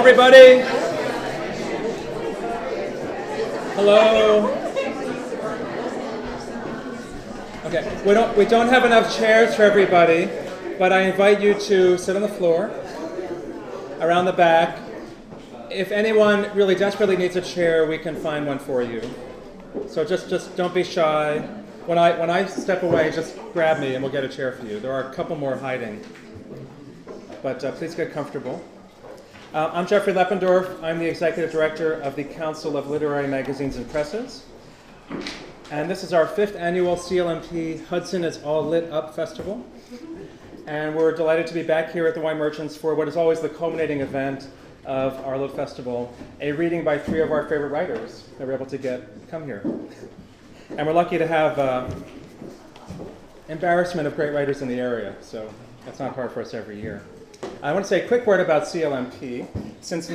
everybody. Hello. Okay, we don't have enough chairs for everybody, but I invite you to sit on the floor, around the back. If anyone really desperately needs a chair, we can find one for you. So just don't be shy. When I step away, just grab me and we'll get a chair for you. There are a couple more hiding, but please get comfortable. I'm Jeffrey Leppendorf. I'm the Executive Director of the Council of Literary Magazines and Presses. And this is our 5th annual CLMP Hudson is All Lit Up Festival. And we're delighted to be back here at the Wine Merchants for what is always the culminating event of our Lit Festival, a reading by 3 of our favorite writers that we're able to come here. And we're lucky to have embarrassment of great writers in the area, so that's not hard for us every year. I want to say a quick word about CLMP. Since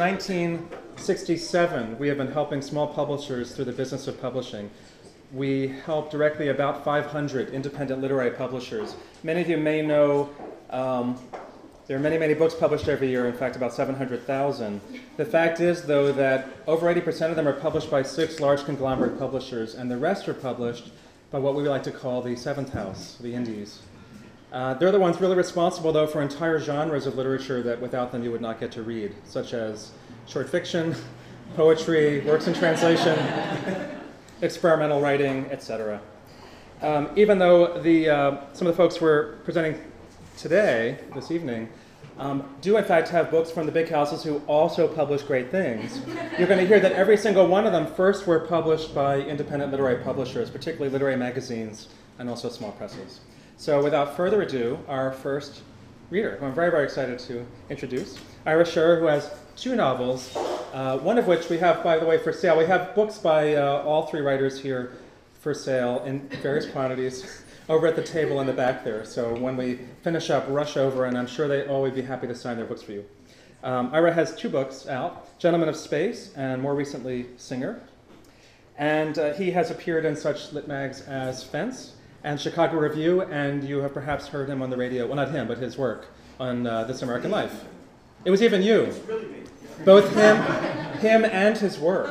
1967, we have been helping small publishers through the business of publishing. We help directly about 500 independent literary publishers. Many of you may know there are many, many books published every year, in fact, about 700,000. The fact is, though, that over 80% of them are published by 6 large conglomerate publishers, and the rest are published by what we like to call the seventh house, the indies. They're the ones really responsible, though, for entire genres of literature that without them you would not get to read, such as short fiction, poetry, works in translation, experimental writing, etc. Even though some of the folks we're presenting today, this evening, do in fact have books from the big houses who also publish great things, you're going to hear that every single one of them first were published by independent literary publishers, particularly literary magazines and also small presses. So without further ado, our first reader, who I'm very, very excited to introduce, Ira Scherer, who has 2 novels, one of which we have, by the way, for sale. We have books by all 3 writers here for sale in various quantities over at the table in the back there. So when we finish up, rush over, and I'm sure they all would be happy to sign their books for you. Ira has 2 books out, Gentlemen of Space, and more recently, Singer. And he has appeared in such lit mags as Fence and Chicago Review, and you have perhaps heard him on the radio, well, not him, but his work on This American Life. It was even you. It's really me. Both him and his work.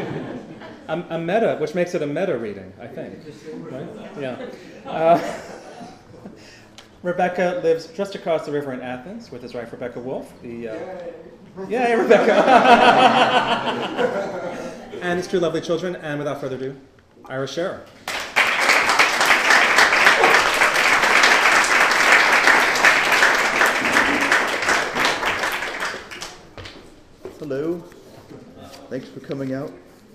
A meta, which makes it a meta reading, I think. Right? Yeah. Rebecca lives just across the river in Athens with his wife, Rebecca Wolf. Yay, Rebecca! And his 2 lovely children. And without further ado, Ira Scherer. Hello. Thanks for coming out.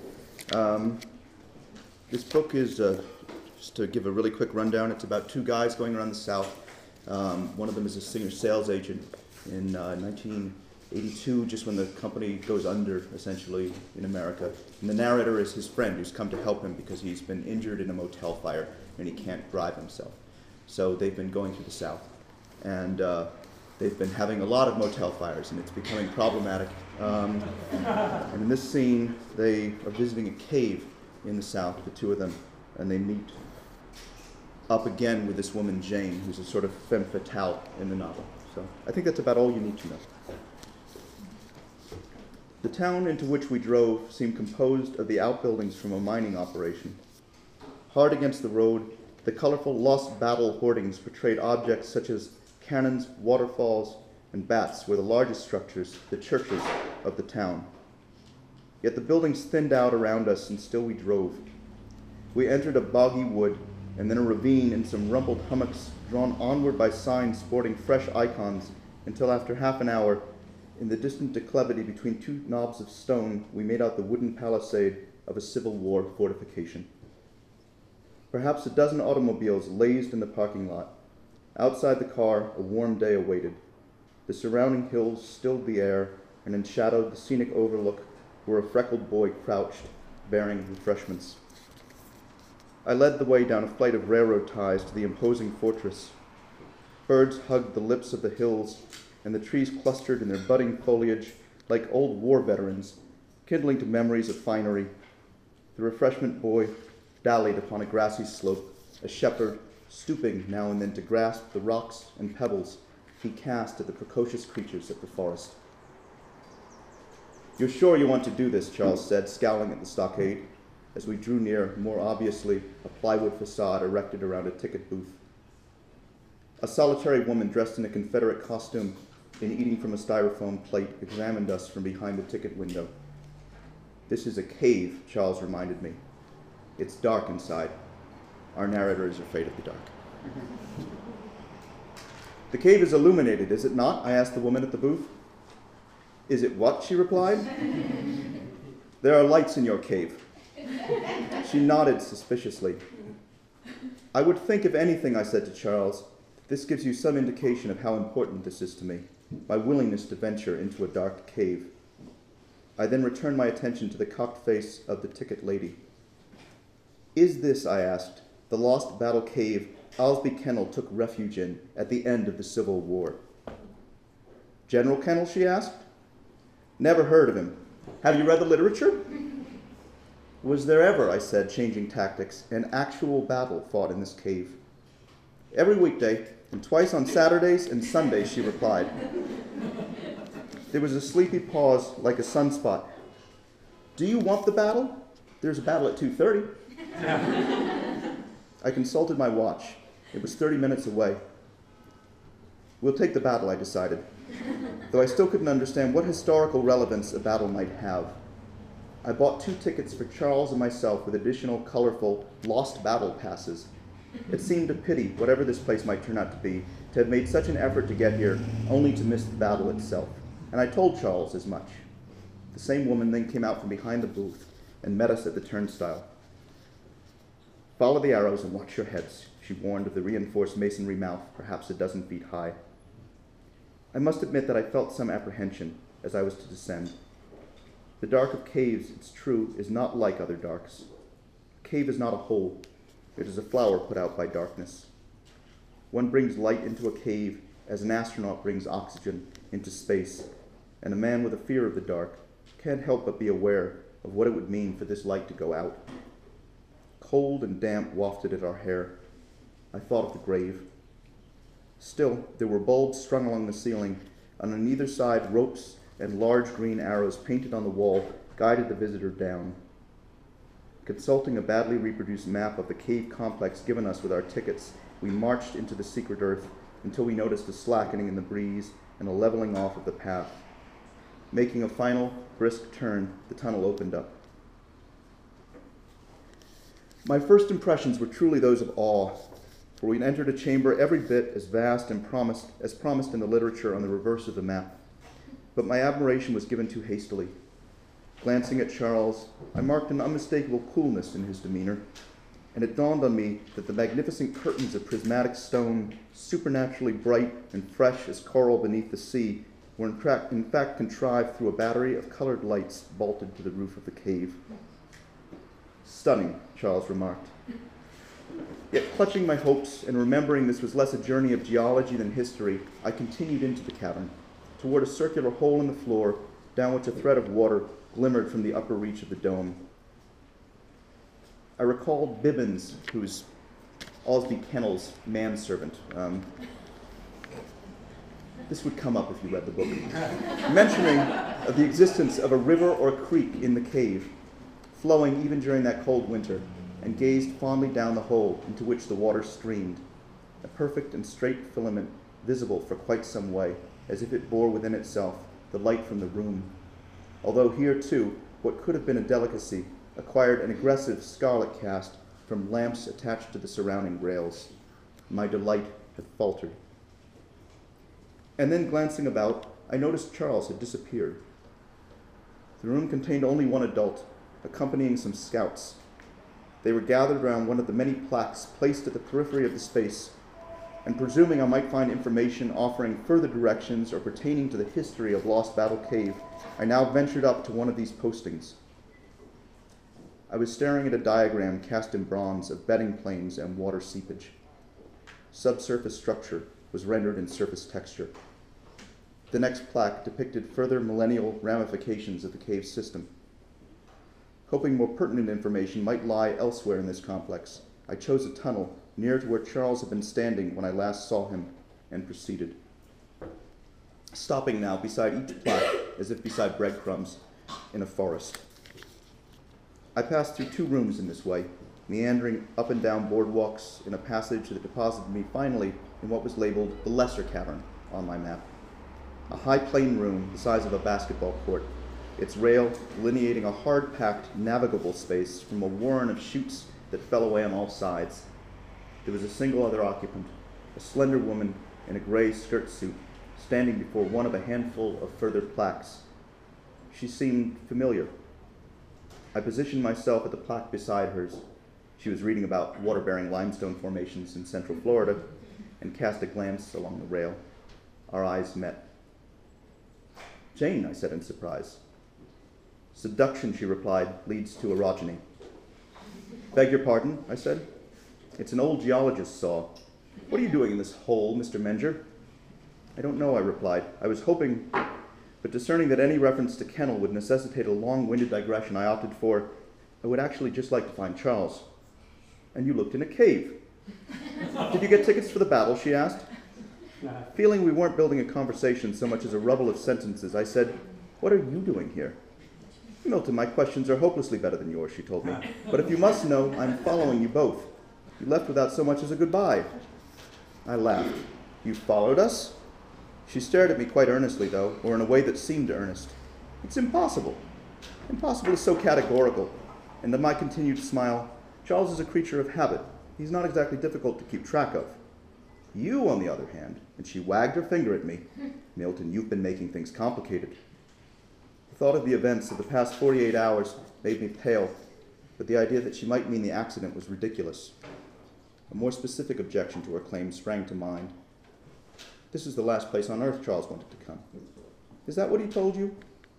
This book is, just to give a really quick rundown, it's about 2 guys going around the South. One of them is a Singer sales agent in 1982, just when the company goes under, essentially, in America. And the narrator is his friend who's come to help him because he's been injured in a motel fire and he can't drive himself. So they've been going through the South. And they've been having a lot of motel fires, and it's becoming problematic. And in this scene, they are visiting a cave in the South, the 2 of them, and they meet up again with this woman, Jane, who's a sort of femme fatale in the novel. So I think that's about all you need to know. The town into which we drove seemed composed of the outbuildings from a mining operation. Hard against the road, the colorful lost battle hoardings portrayed objects such as cannons, waterfalls, and bats were the largest structures, the churches of the town. Yet the buildings thinned out around us, and still we drove. We entered a boggy wood, and then a ravine and some rumpled hummocks drawn onward by signs sporting fresh icons, until after half an hour, in the distant declivity between 2 knobs of stone, we made out the wooden palisade of a Civil War fortification. Perhaps a dozen automobiles lazed in the parking lot. Outside the car, a warm day awaited. The surrounding hills stilled the air, and enshadowed the scenic overlook where a freckled boy crouched, bearing refreshments. I led the way down a flight of railroad ties to the imposing fortress. Birds hugged the lips of the hills, and the trees clustered in their budding foliage like old war veterans, kindling to memories of finery. The refreshment boy dallied upon a grassy slope, a shepherd stooping now and then to grasp the rocks and pebbles he cast at the precocious creatures of the forest. "You're sure you want to do this?" Charles said, scowling at the stockade, as we drew near, more obviously a plywood facade erected around a ticket booth. A solitary woman dressed in a Confederate costume and eating from a styrofoam plate examined us from behind the ticket window. "This is a cave," Charles reminded me. "It's dark inside. Our narrator is afraid of the dark." "The cave is illuminated, is it not?" I asked the woman at the booth. "Is it what?" she replied. "There are lights in your cave." She nodded suspiciously. "I would think, if anything," I said to Charles, "this gives you some indication of how important this is to me, my willingness to venture into a dark cave." I then returned my attention to the cocked face of the ticket lady. "Is this," I asked, "the lost battle cave Osby Kennel took refuge in at the end of the Civil War?" "General Kennel?" she asked. "Never heard of him. Have you read the literature?" "Was there ever," I said, changing tactics, "an actual battle fought in this cave?" "Every weekday, and twice on Saturdays and Sundays," she replied. There was a sleepy pause, like a sunspot. "Do you want the battle? There's a battle at 2:30. I consulted my watch. It was 30 minutes away. "We'll take the battle," I decided, though I still couldn't understand what historical relevance a battle might have. I bought 2 tickets for Charles and myself with additional colorful lost battle passes. It seemed a pity, whatever this place might turn out to be, to have made such an effort to get here only to miss the battle itself, and I told Charles as much. The same woman then came out from behind the booth and met us at the turnstile. "Follow the arrows and watch your heads," she warned of the reinforced masonry mouth, perhaps a dozen feet high. I must admit that I felt some apprehension as I was to descend. The dark of caves, it's true, is not like other darks. A cave is not a hole. It is a flower put out by darkness. One brings light into a cave as an astronaut brings oxygen into space, and a man with a fear of the dark can't help but be aware of what it would mean for this light to go out. Cold and damp wafted at our hair. I thought of the grave. Still, there were bulbs strung along the ceiling, and on either side ropes and large green arrows painted on the wall guided the visitor down. Consulting a badly reproduced map of the cave complex given us with our tickets, we marched into the secret earth until we noticed a slackening in the breeze and a leveling off of the path. Making a final, brisk turn, the tunnel opened up. My first impressions were truly those of awe, for we entered a chamber every bit as vast and promised in the literature on the reverse of the map. But my admiration was given too hastily. Glancing at Charles, I marked an unmistakable coolness in his demeanor, and it dawned on me that the magnificent curtains of prismatic stone, supernaturally bright and fresh as coral beneath the sea, were in fact contrived through a battery of colored lights bolted to the roof of the cave. "Stunning," Charles remarked. Yet clutching my hopes and remembering this was less a journey of geology than history, I continued into the cavern, toward a circular hole in the floor, down which a thread of water glimmered from the upper reach of the dome. I recalled Bibbins, who's Osby Kennel's manservant. This would come up if you read the book. Mentioning of the existence of a river or creek in the cave, flowing even during that cold winter, and gazed fondly down the hole into which the water streamed, a perfect and straight filament visible for quite some way, as if it bore within itself the light from the room. Although here, too, what could have been a delicacy acquired an aggressive scarlet cast from lamps attached to the surrounding rails. My delight had faltered. And then, glancing about, I noticed Charles had disappeared. The room contained only one adult, accompanying some scouts. They were gathered around one of the many plaques placed at the periphery of the space, and presuming I might find information offering further directions or pertaining to the history of Lost Battle Cave, I now ventured up to one of these postings. I was staring at a diagram cast in bronze of bedding planes and water seepage. Subsurface structure was rendered in surface texture. The next plaque depicted further millennial ramifications of the cave system. Hoping more pertinent information might lie elsewhere in this complex, I chose a tunnel near to where Charles had been standing when I last saw him, and proceeded. Stopping now beside each plaque, as if beside breadcrumbs, in a forest. I passed through 2 rooms in this way, meandering up and down boardwalks in a passage that deposited me finally in what was labeled the Lesser Cavern on my map. A high plain room the size of a basketball court, its rail delineating a hard-packed, navigable space from a warren of chutes that fell away on all sides. There was a single other occupant, a slender woman in a gray skirt suit, standing before one of a handful of further plaques. She seemed familiar. I positioned myself at the plaque beside hers. She was reading about water-bearing limestone formations in central Florida and cast a glance along the rail. Our eyes met. "Jane," I said in surprise. "Seduction," she replied, "leads to orogeny." "Beg your pardon," I said. "It's an old geologist's saw. What are you doing in this hole, Mr. Menger?" "I don't know," I replied. "I was hoping," but discerning that any reference to Kennel would necessitate a long-winded digression, I opted for, "I would actually just like to find Charles." "And you looked in a cave." "Did you get tickets for the battle?" she asked. Feeling we weren't building a conversation so much as a rubble of sentences, I said, "What are you doing here?" "Milton, my questions are hopelessly better than yours," she told me. "But if you must know, I'm following you both. You left without so much as a goodbye." I laughed. "You followed us?" She stared at me quite earnestly, though, or in a way that seemed earnest. "It's impossible. Impossible is so categorical." And then my continued smile, "Charles is a creature of habit. He's not exactly difficult to keep track of. You, on the other hand," and she wagged her finger at me, "Milton, you've been making things complicated." The thought of the events of the past 48 hours made me pale, but the idea that she might mean the accident was ridiculous. A more specific objection to her claim sprang to mind. "This is the last place on earth Charles wanted to come." "Is that what he told you?"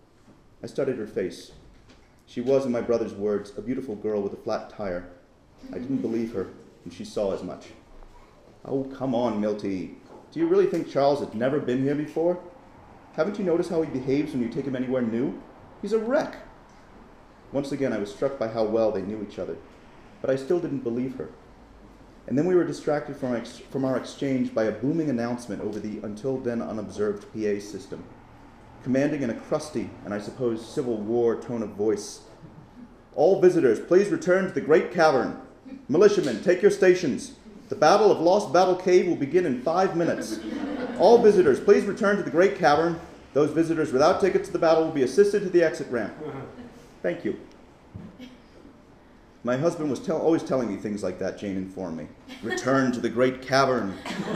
I studied her face. She was, in my brother's words, a beautiful girl with a flat tire. I didn't believe her, and she saw as much. "Oh, come on, Milty. Do you really think Charles had never been here before? Haven't you noticed how he behaves when you take him anywhere new? He's a wreck." Once again, I was struck by how well they knew each other, but I still didn't believe her. And then we were distracted from our exchange by a booming announcement over the until then unobserved PA system, commanding in a crusty and I suppose Civil War tone of voice, "All visitors, please return to the Great Cavern. Militiamen, take your stations. The Battle of Lost Battle Cave will begin in 5 minutes. All visitors, please return to the Great Cavern. Those visitors without tickets to the battle will be assisted to the exit ramp. Thank you." "My husband was always telling me things like that," Jane informed me. "Return to the Great Cavern."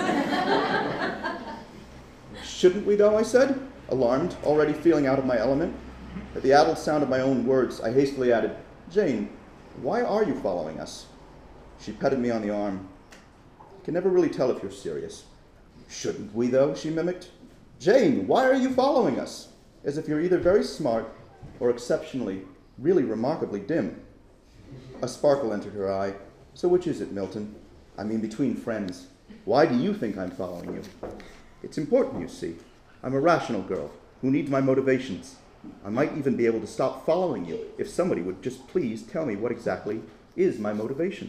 "Shouldn't we, though?" I said, alarmed, already feeling out of my element. At the addled sound of my own words, I hastily added, "Jane, why are you following us?" She petted me on the arm. "Can never really tell if you're serious." "Shouldn't we, though?" she mimicked. "Jane, why are you following us?" As if you're either very smart or exceptionally, really remarkably dim. A sparkle entered her eye. "So which is it, Milton? I mean, between friends. Why do you think I'm following you?" "It's important, you see. I'm a rational girl who needs my motivations. I might even be able to stop following you if somebody would just please tell me what exactly is my motivation."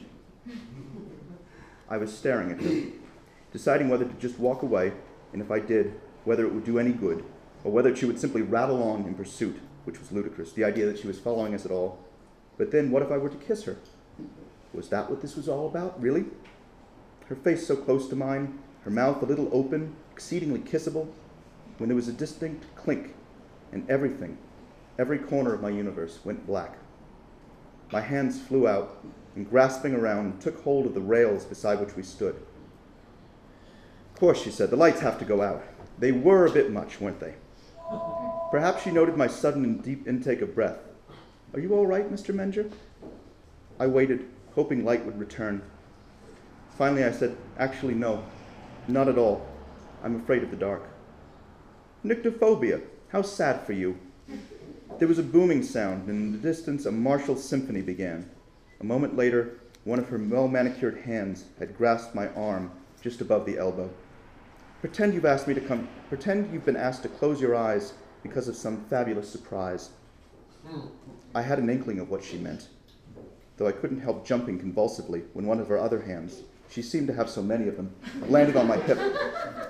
I was staring at her, deciding whether to just walk away, and if I did, whether it would do any good, or whether she would simply rattle on in pursuit, which was ludicrous, the idea that she was following us at all. But then, what if I were to kiss her? Was that what this was all about, really? Her face so close to mine, her mouth a little open, exceedingly kissable, when there was a distinct clink, and everything, every corner of my universe went black. My hands flew out, and grasping around, took hold of the rails beside which we stood. "Of course," she said, "the lights have to go out. They were a bit much, weren't they?" Perhaps she noted my sudden and deep intake of breath. "Are you all right, Mr. Menger?" I waited, hoping light would return. Finally, I said, "Actually, no, not at all. I'm afraid of the dark." "Nyctophobia. How sad for you." There was a booming sound, and in the distance a martial symphony began. A moment later, one of her well-manicured hands had grasped my arm just above the elbow. Pretend you've been asked to close your eyes because of some fabulous surprise." I had an inkling of what she meant, though I couldn't help jumping convulsively when one of her other hands, she seemed to have so many of them, landed on my hip.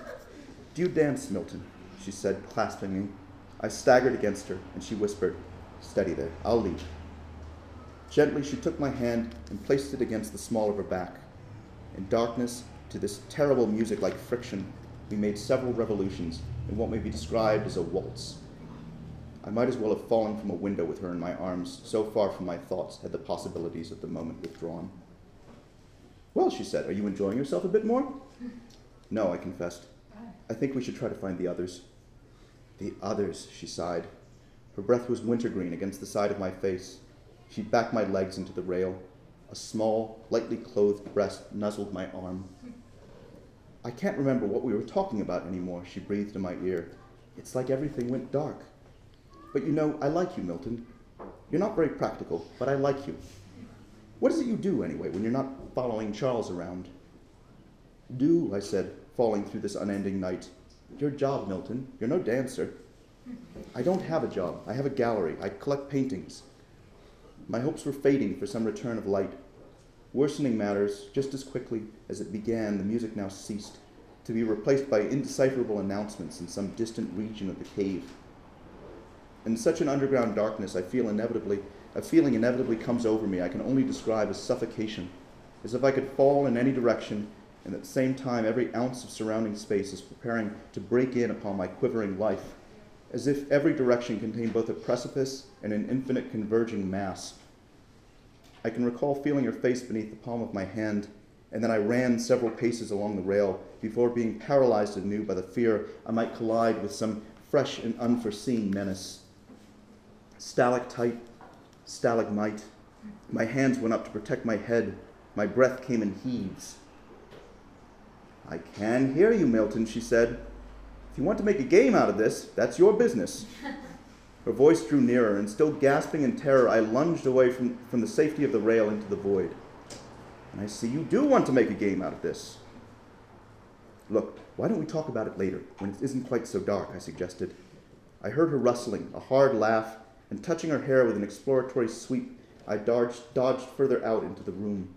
"Do you dance, Milton?" she said, clasping me. I staggered against her, and she whispered, Steady there, I'll lead. Gently, she took my hand and placed it against the small of her back. In darkness, to this terrible music like friction, we made several revolutions in what may be described as a waltz. I might as well have fallen from a window with her in my arms, so far from my thoughts had the possibilities of the moment withdrawn. Well, she said, are you enjoying yourself a bit more? No, I confessed. I think we should try to find the others. The others, she sighed. Her breath was wintergreen against the side of my face. She backed my legs into the rail. A small, lightly clothed breast nuzzled my arm. I can't remember what we were talking about anymore, she breathed in my ear. It's like everything went dark. But you know, I like you, Milton. You're not very practical, but I like you. What is it you do, anyway, when you're not following Charles around? Do, I said, falling through this unending night. Your job, Milton. You're no dancer. I don't have a job. I have a gallery. I collect paintings. My hopes were fading for some return of light. Worsening matters, just as quickly as it began, the music now ceased, to be replaced by indecipherable announcements in some distant region of the cave. In such an underground darkness, a feeling inevitably comes over me I can only describe as suffocation, as if I could fall in any direction, and at the same time every ounce of surrounding space is preparing to break in upon my quivering life, as if every direction contained both a precipice and an infinite converging mass. I can recall feeling her face beneath the palm of my hand, and then I ran several paces along the rail before being paralyzed anew by the fear I might collide with some fresh and unforeseen menace. Stalactite, stalagmite. My hands went up to protect my head. My breath came in heaves. I can hear you, Milton, she said. If you want to make a game out of this, that's your business. Her voice drew nearer, and still gasping in terror, I lunged away from the safety of the rail into the void. And I see you do want to make a game out of this. Look, why don't we talk about it later, when it isn't quite so dark, I suggested. I heard her rustling, a hard laugh, and touching her hair with an exploratory sweep, I dodged further out into the room.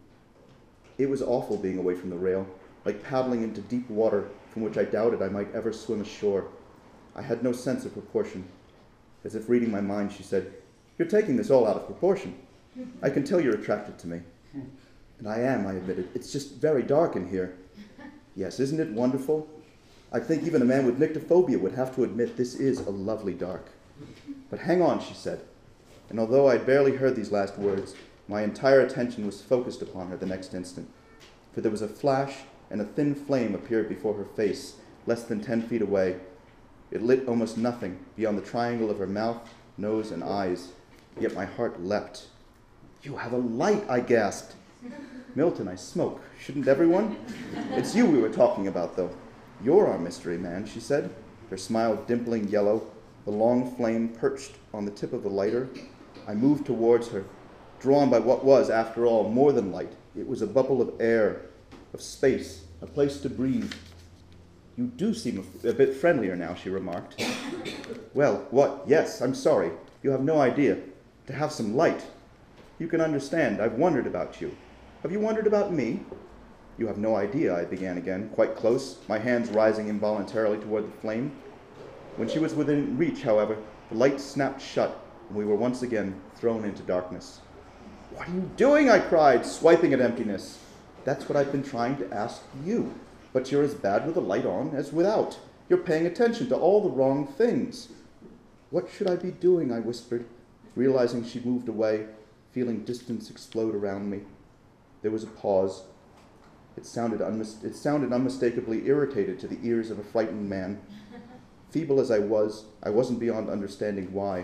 It was awful being away from the rail, like paddling into deep water from which I doubted I might ever swim ashore. I had no sense of proportion. As if reading my mind, she said, You're taking this all out of proportion. I can tell you're attracted to me. And I am, I admitted. It's just very dark in here. Yes, isn't it wonderful? I think even a man with nyctophobia would have to admit this is a lovely dark. But hang on, she said. And although I'd barely heard these last words, my entire attention was focused upon her the next instant. For there was a flash, and a thin flame appeared before her face, less than 10 feet away. It lit almost nothing beyond the triangle of her mouth, nose, and eyes. Yet my heart leapt. You have a light, I gasped. Milton, I smoke. Shouldn't everyone? It's you we were talking about, though. You're our mystery man, she said, her smile dimpling yellow, the long flame perched on the tip of the lighter. I moved towards her, drawn by what was, after all, more than light. It was a bubble of air, of space, a place to breathe. You do seem a bit friendlier now, she remarked. Well, what? Yes, I'm sorry. You have no idea. To have some light. You can understand. I've wondered about you. Have you wondered about me? You have no idea, I began again, quite close, my hands rising involuntarily toward the flame. When she was within reach, however, the light snapped shut, and we were once again thrown into darkness. What are you doing? I cried, swiping at emptiness. That's what I've been trying to ask you. But you're as bad with the light on as without. You're paying attention to all the wrong things. What should I be doing? I whispered, realizing she moved away, feeling distance explode around me. There was a pause. It sounded unmistakably irritated to the ears of a frightened man. Feeble as I wasn't beyond understanding why.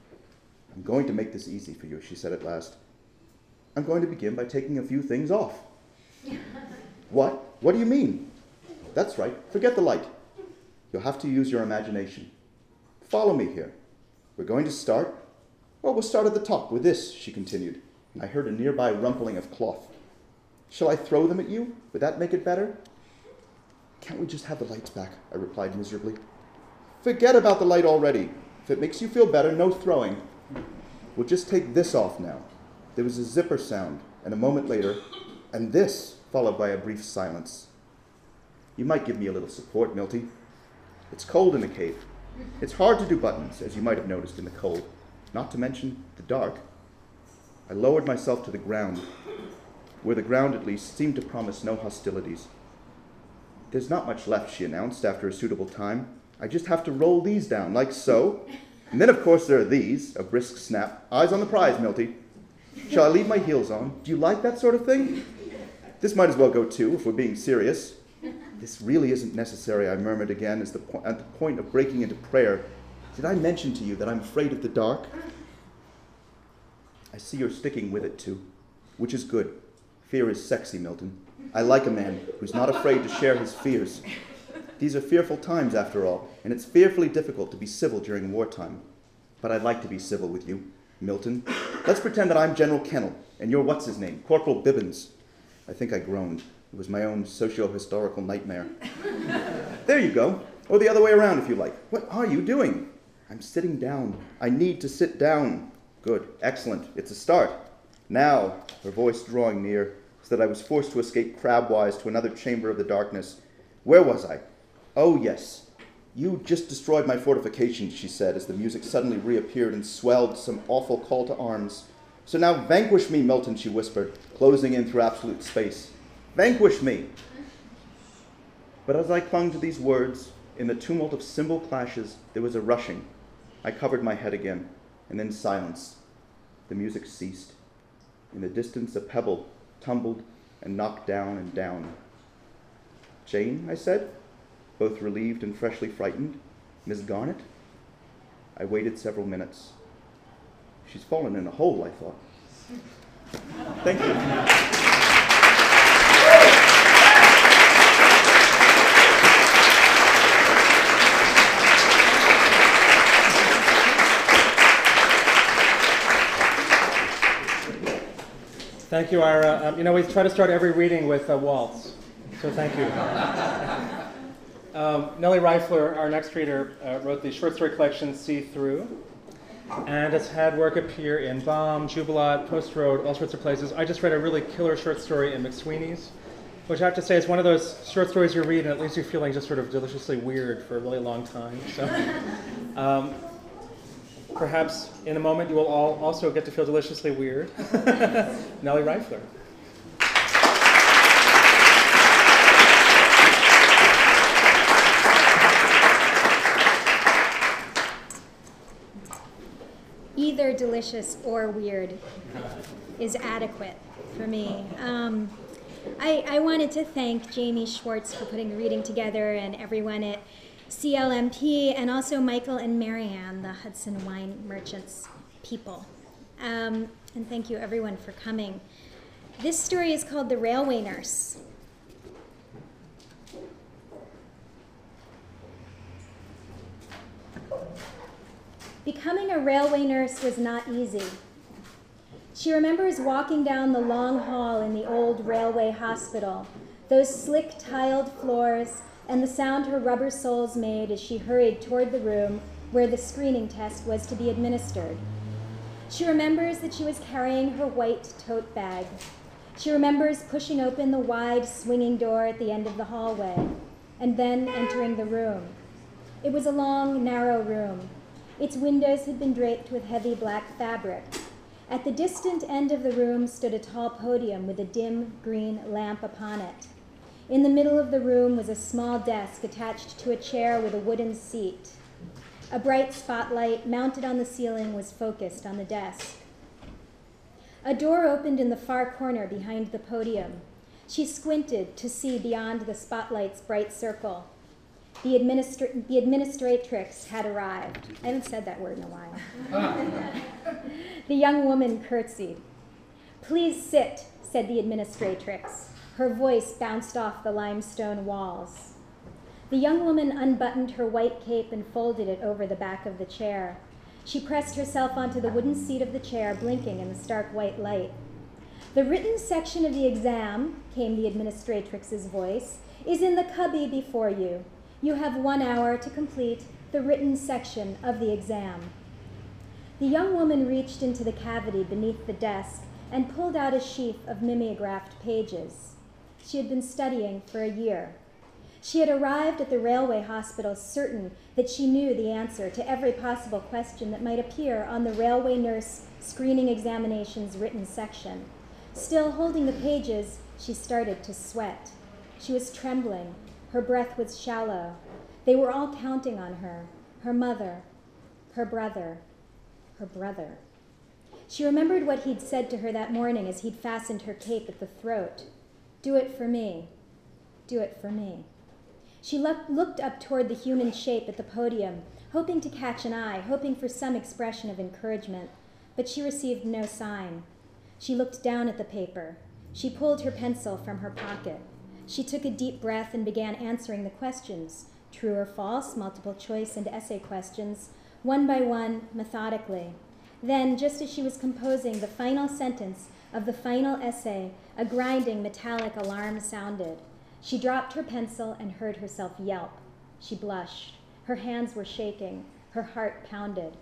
I'm going to make this easy for you, she said at last. I'm going to begin by taking a few things off. What? What do you mean? That's right. Forget the light. You'll have to use your imagination. Follow me here. We're going to start. Well, we'll start at the top with this, she continued. I heard a nearby rumpling of cloth. Shall I throw them at you? Would that make it better? Can't we just have the lights back? I replied miserably. Forget about the light already. If it makes you feel better, no throwing. We'll just take this off now. There was a zipper sound, and a moment later, and this, followed by a brief silence. You might give me a little support, Milty. It's cold in the cave. It's hard to do buttons, as you might have noticed in the cold. not to mention the dark. I lowered myself to the ground, where the ground at least seemed to promise no hostilities. There's not much left, she announced after a suitable time. I just have to roll these down, like so. And then, of course, there are these, a brisk snap. Eyes on the prize, Milty. Shall I leave my heels on? Do you like that sort of thing? This might as well go too, if we're being serious. This really isn't necessary, I murmured again at the point of breaking into prayer. Did I mention to you that I'm afraid of the dark? I see you're sticking with it too, which is good. Fear is sexy, Milton. I like a man who's not afraid to share his fears. These are fearful times, after all, and it's fearfully difficult to be civil during wartime. But I'd like to be civil with you, Milton. Let's pretend that I'm General Kennel, and you're what's-his-name, Corporal Bibbins. I think I groaned. It was my own socio-historical nightmare. There you go. Or the other way around, if you like. What are you doing? I'm sitting down. I need to sit down. Good. Excellent. It's a start. Now, her voice drawing near, so that I was forced to escape crabwise to another chamber of the darkness. Where was I? Oh, yes. You just destroyed my fortifications, she said, as the music suddenly reappeared and swelled some awful call to arms. So now vanquish me, Milton, she whispered, closing in through absolute space. Vanquish me! But as I clung to these words, in the tumult of cymbal clashes, there was a rushing. I covered my head again, and then silence. The music ceased. In the distance, a pebble tumbled and knocked down and down. Jane, I said, both relieved and freshly frightened. Miss Garnett? I waited several minutes. She's fallen in a hole, I thought. Thank you. Thank you, Ira. We try to start every reading with a waltz, so thank you. Nellie Reifler, our next reader, wrote the short story collection See Through, and has had work appear in Bomb, Jubilat, Post Road, all sorts of places. I just read a really killer short story in McSweeney's, which I have to say is one of those short stories you read and it leaves you feeling just sort of deliciously weird for a really long time. So, perhaps in a moment you will all also get to feel deliciously weird. Nellie Reifler. Either delicious or weird is adequate for me. I wanted to thank Jamie Schwartz for putting the reading together and everyone at CLMP, and also Michael and Marianne, the Hudson Wine Merchants people. And thank you everyone for coming. This story is called The Railway Nurse. Becoming a railway nurse was not easy. She remembers walking down the long hall in the old railway hospital, those slick tiled floors, and the sound her rubber soles made as she hurried toward the room where the screening test was to be administered. She remembers that she was carrying her white tote bag. She remembers pushing open the wide swinging door at the end of the hallway, and then entering the room. It was a long, narrow room. Its windows had been draped with heavy black fabric. At the distant end of the room stood a tall podium with a dim green lamp upon it. In the middle of the room was a small desk attached to a chair with a wooden seat. A bright spotlight mounted on the ceiling was focused on the desk. A door opened in the far corner behind the podium. She squinted to see beyond the spotlight's bright circle. The administratrix had arrived. I haven't said that word in a while. The young woman curtsied. "Please sit," said the administratrix. Her voice bounced off the limestone walls. The young woman unbuttoned her white cape and folded it over the back of the chair. She pressed herself onto the wooden seat of the chair, blinking in the stark white light. "The written section of the exam," came the administratrix's voice, "is in the cubby before you. You have 1 hour to complete the written section of the exam." The young woman reached into the cavity beneath the desk and pulled out a sheaf of mimeographed pages. She had been studying for a year. She had arrived at the railway hospital certain that she knew the answer to every possible question that might appear on the railway nurse screening examinations written section. Still holding the pages, she started to sweat. She was trembling. Her breath was shallow. They were all counting on her, her mother, her brother, her brother. She remembered what he'd said to her that morning as he'd fastened her cape at the throat. "Do it for me. Do it for me." She looked up toward the human shape at the podium, hoping to catch an eye, hoping for some expression of encouragement, but she received no sign. She looked down at the paper. She pulled her pencil from her pocket. She took a deep breath and began answering the questions, true or false, multiple choice, and essay questions, one by one, methodically. Then, just as she was composing the final sentence of the final essay, a grinding metallic alarm sounded. She dropped her pencil and heard herself yelp. She blushed. Her hands were shaking. Her heart pounded.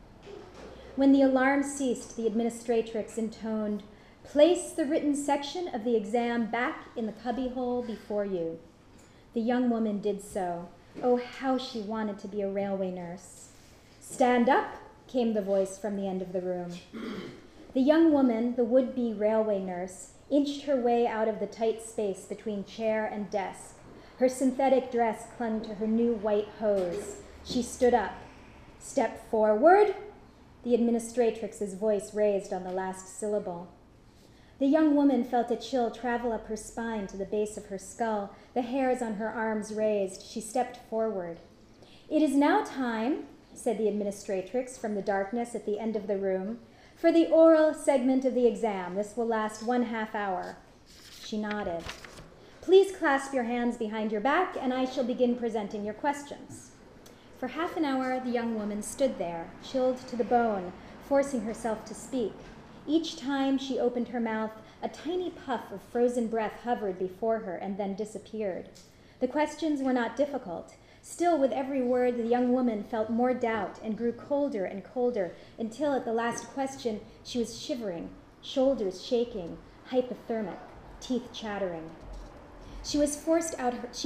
When the alarm ceased, the administratrix intoned, "Place the written section of the exam back in the cubbyhole before you." The young woman did so. Oh, how she wanted to be a railway nurse. "Stand up," came the voice from the end of the room. The young woman, the would-be railway nurse, inched her way out of the tight space between chair and desk. Her synthetic dress clung to her new white hose. She stood up. "Step forward," the administratrix's voice raised on the last syllable. The young woman felt a chill travel up her spine to the base of her skull, the hairs on her arms raised. She stepped forward. "It is now time," said the administratrix from the darkness at the end of the room, "for the oral segment of the exam. This will last 1/2 hour." She nodded. "Please clasp your hands behind your back, and I shall begin presenting your questions." For half an hour, the young woman stood there, chilled to the bone, forcing herself to speak. Each time she opened her mouth, a tiny puff of frozen breath hovered before her and then disappeared. The questions were not difficult. Still, with every word, the young woman felt more doubt and grew colder and colder until at the last question she was shivering, shoulders shaking, hypothermic, teeth chattering. She was forcing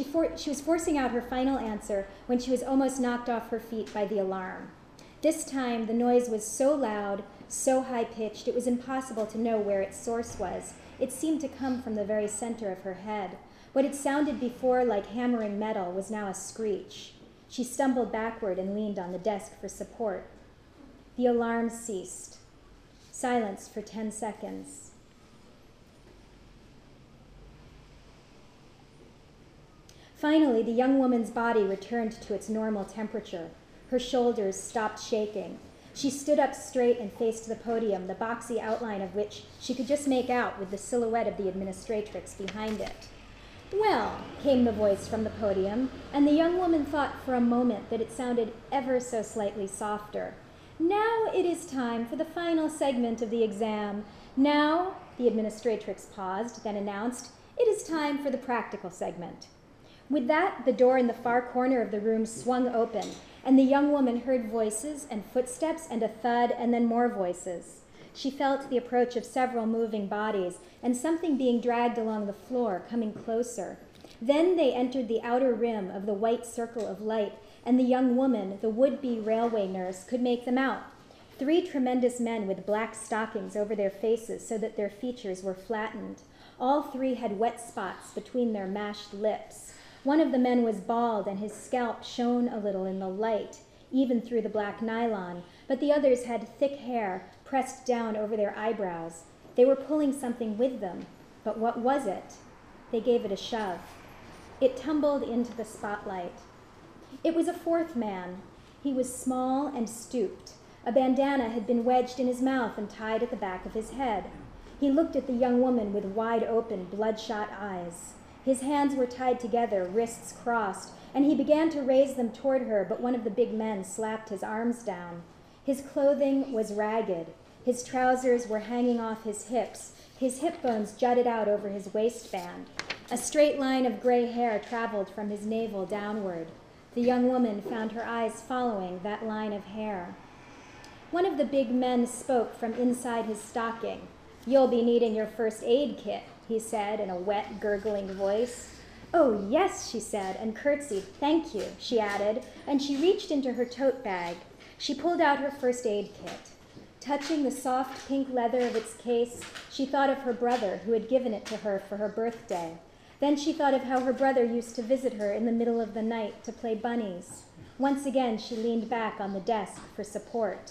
out her final answer when she was almost knocked off her feet by the alarm. This time, the noise was so loud, so high-pitched, it was impossible to know where its source was. It seemed to come from the very center of her head. What had sounded before like hammering metal was now a screech. She stumbled backward and leaned on the desk for support. The alarm ceased. Silence for 10 seconds. Finally, the young woman's body returned to its normal temperature. Her shoulders stopped shaking. She stood up straight and faced the podium, the boxy outline of which she could just make out with the silhouette of the administratrix behind it. "Well," came the voice from the podium, and the young woman thought for a moment that it sounded ever so slightly softer. "Now it is time for the final segment of the exam. Now," the administratrix paused, then announced, "it is time for the practical segment." With that, the door in the far corner of the room swung open, and the young woman heard voices and footsteps and a thud and then more voices. She felt the approach of several moving bodies and something being dragged along the floor, coming closer. Then they entered the outer rim of the white circle of light, and the young woman, the would-be railway nurse, could make them out. 3 tremendous men with black stockings over their faces so that their features were flattened. All 3 had wet spots between their mashed lips. One of the men was bald, and his scalp shone a little in the light, even through the black nylon, but the others had thick hair pressed down over their eyebrows. They were pulling something with them, but what was it? They gave it a shove. It tumbled into the spotlight. It was a 4th man. He was small and stooped. A bandana had been wedged in his mouth and tied at the back of his head. He looked at the young woman with wide-open, bloodshot eyes. His hands were tied together, wrists crossed, and he began to raise them toward her, but one of the big men slapped his arms down. His clothing was ragged. His trousers were hanging off his hips. His hip bones jutted out over his waistband. A straight line of gray hair traveled from his navel downward. The young woman found her eyes following that line of hair. One of the big men spoke from inside his stocking. "You'll be needing your first aid kit," he said in a wet, gurgling voice. "Oh, yes," she said, and curtsied. "Thank you," she added, and she reached into her tote bag. She pulled out her first aid kit. Touching the soft pink leather of its case, she thought of her brother who had given it to her for her birthday. Then she thought of how her brother used to visit her in the middle of the night to play bunnies. Once again, she leaned back on the desk for support.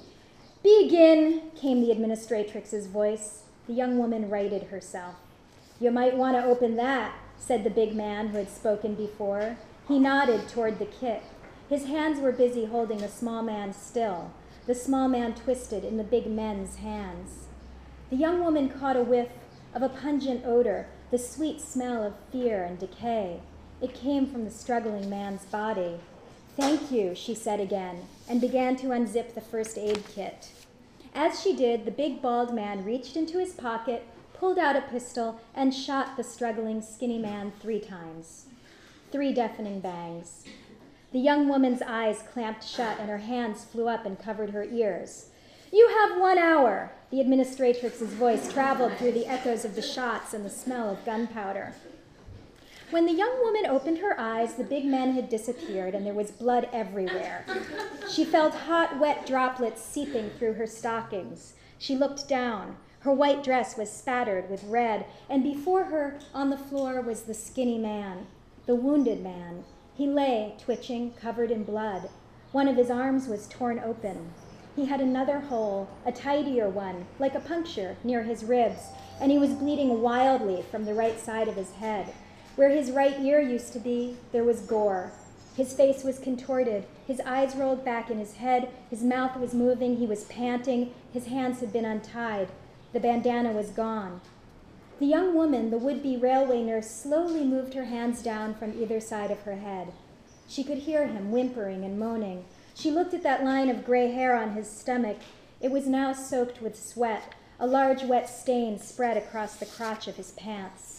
"Begin," came the administratrix's voice. The young woman righted herself. "You might want to open that," said the big man who had spoken before. He nodded toward the kit. His hands were busy holding the small man still. The small man twisted in the big men's hands. The young woman caught a whiff of a pungent odor, the sweet smell of fear and decay. It came from the struggling man's body. "Thank you," she said again, and began to unzip the first aid kit. As she did, the big bald man reached into his pocket, pulled out a pistol, and shot the struggling skinny man 3 times. 3 deafening bangs. The young woman's eyes clamped shut and her hands flew up and covered her ears. "You have 1 hour," the administratrix's voice traveled through the echoes of the shots and the smell of gunpowder. When the young woman opened her eyes, the big men had disappeared and there was blood everywhere. She felt hot, wet droplets seeping through her stockings. She looked down. Her white dress was spattered with red, and before her on the floor was the skinny man, the wounded man. He lay, twitching, covered in blood. One of his arms was torn open. He had another hole, a tidier one, like a puncture, near his ribs, and he was bleeding wildly from the right side of his head. Where his right ear used to be, there was gore. His face was contorted, his eyes rolled back in his head, his mouth was moving, he was panting, his hands had been untied. The bandana was gone. The young woman, the would-be railway nurse, slowly moved her hands down from either side of her head. She could hear him whimpering and moaning. She looked at that line of gray hair on his stomach. It was now soaked with sweat. A large wet stain spread across the crotch of his pants.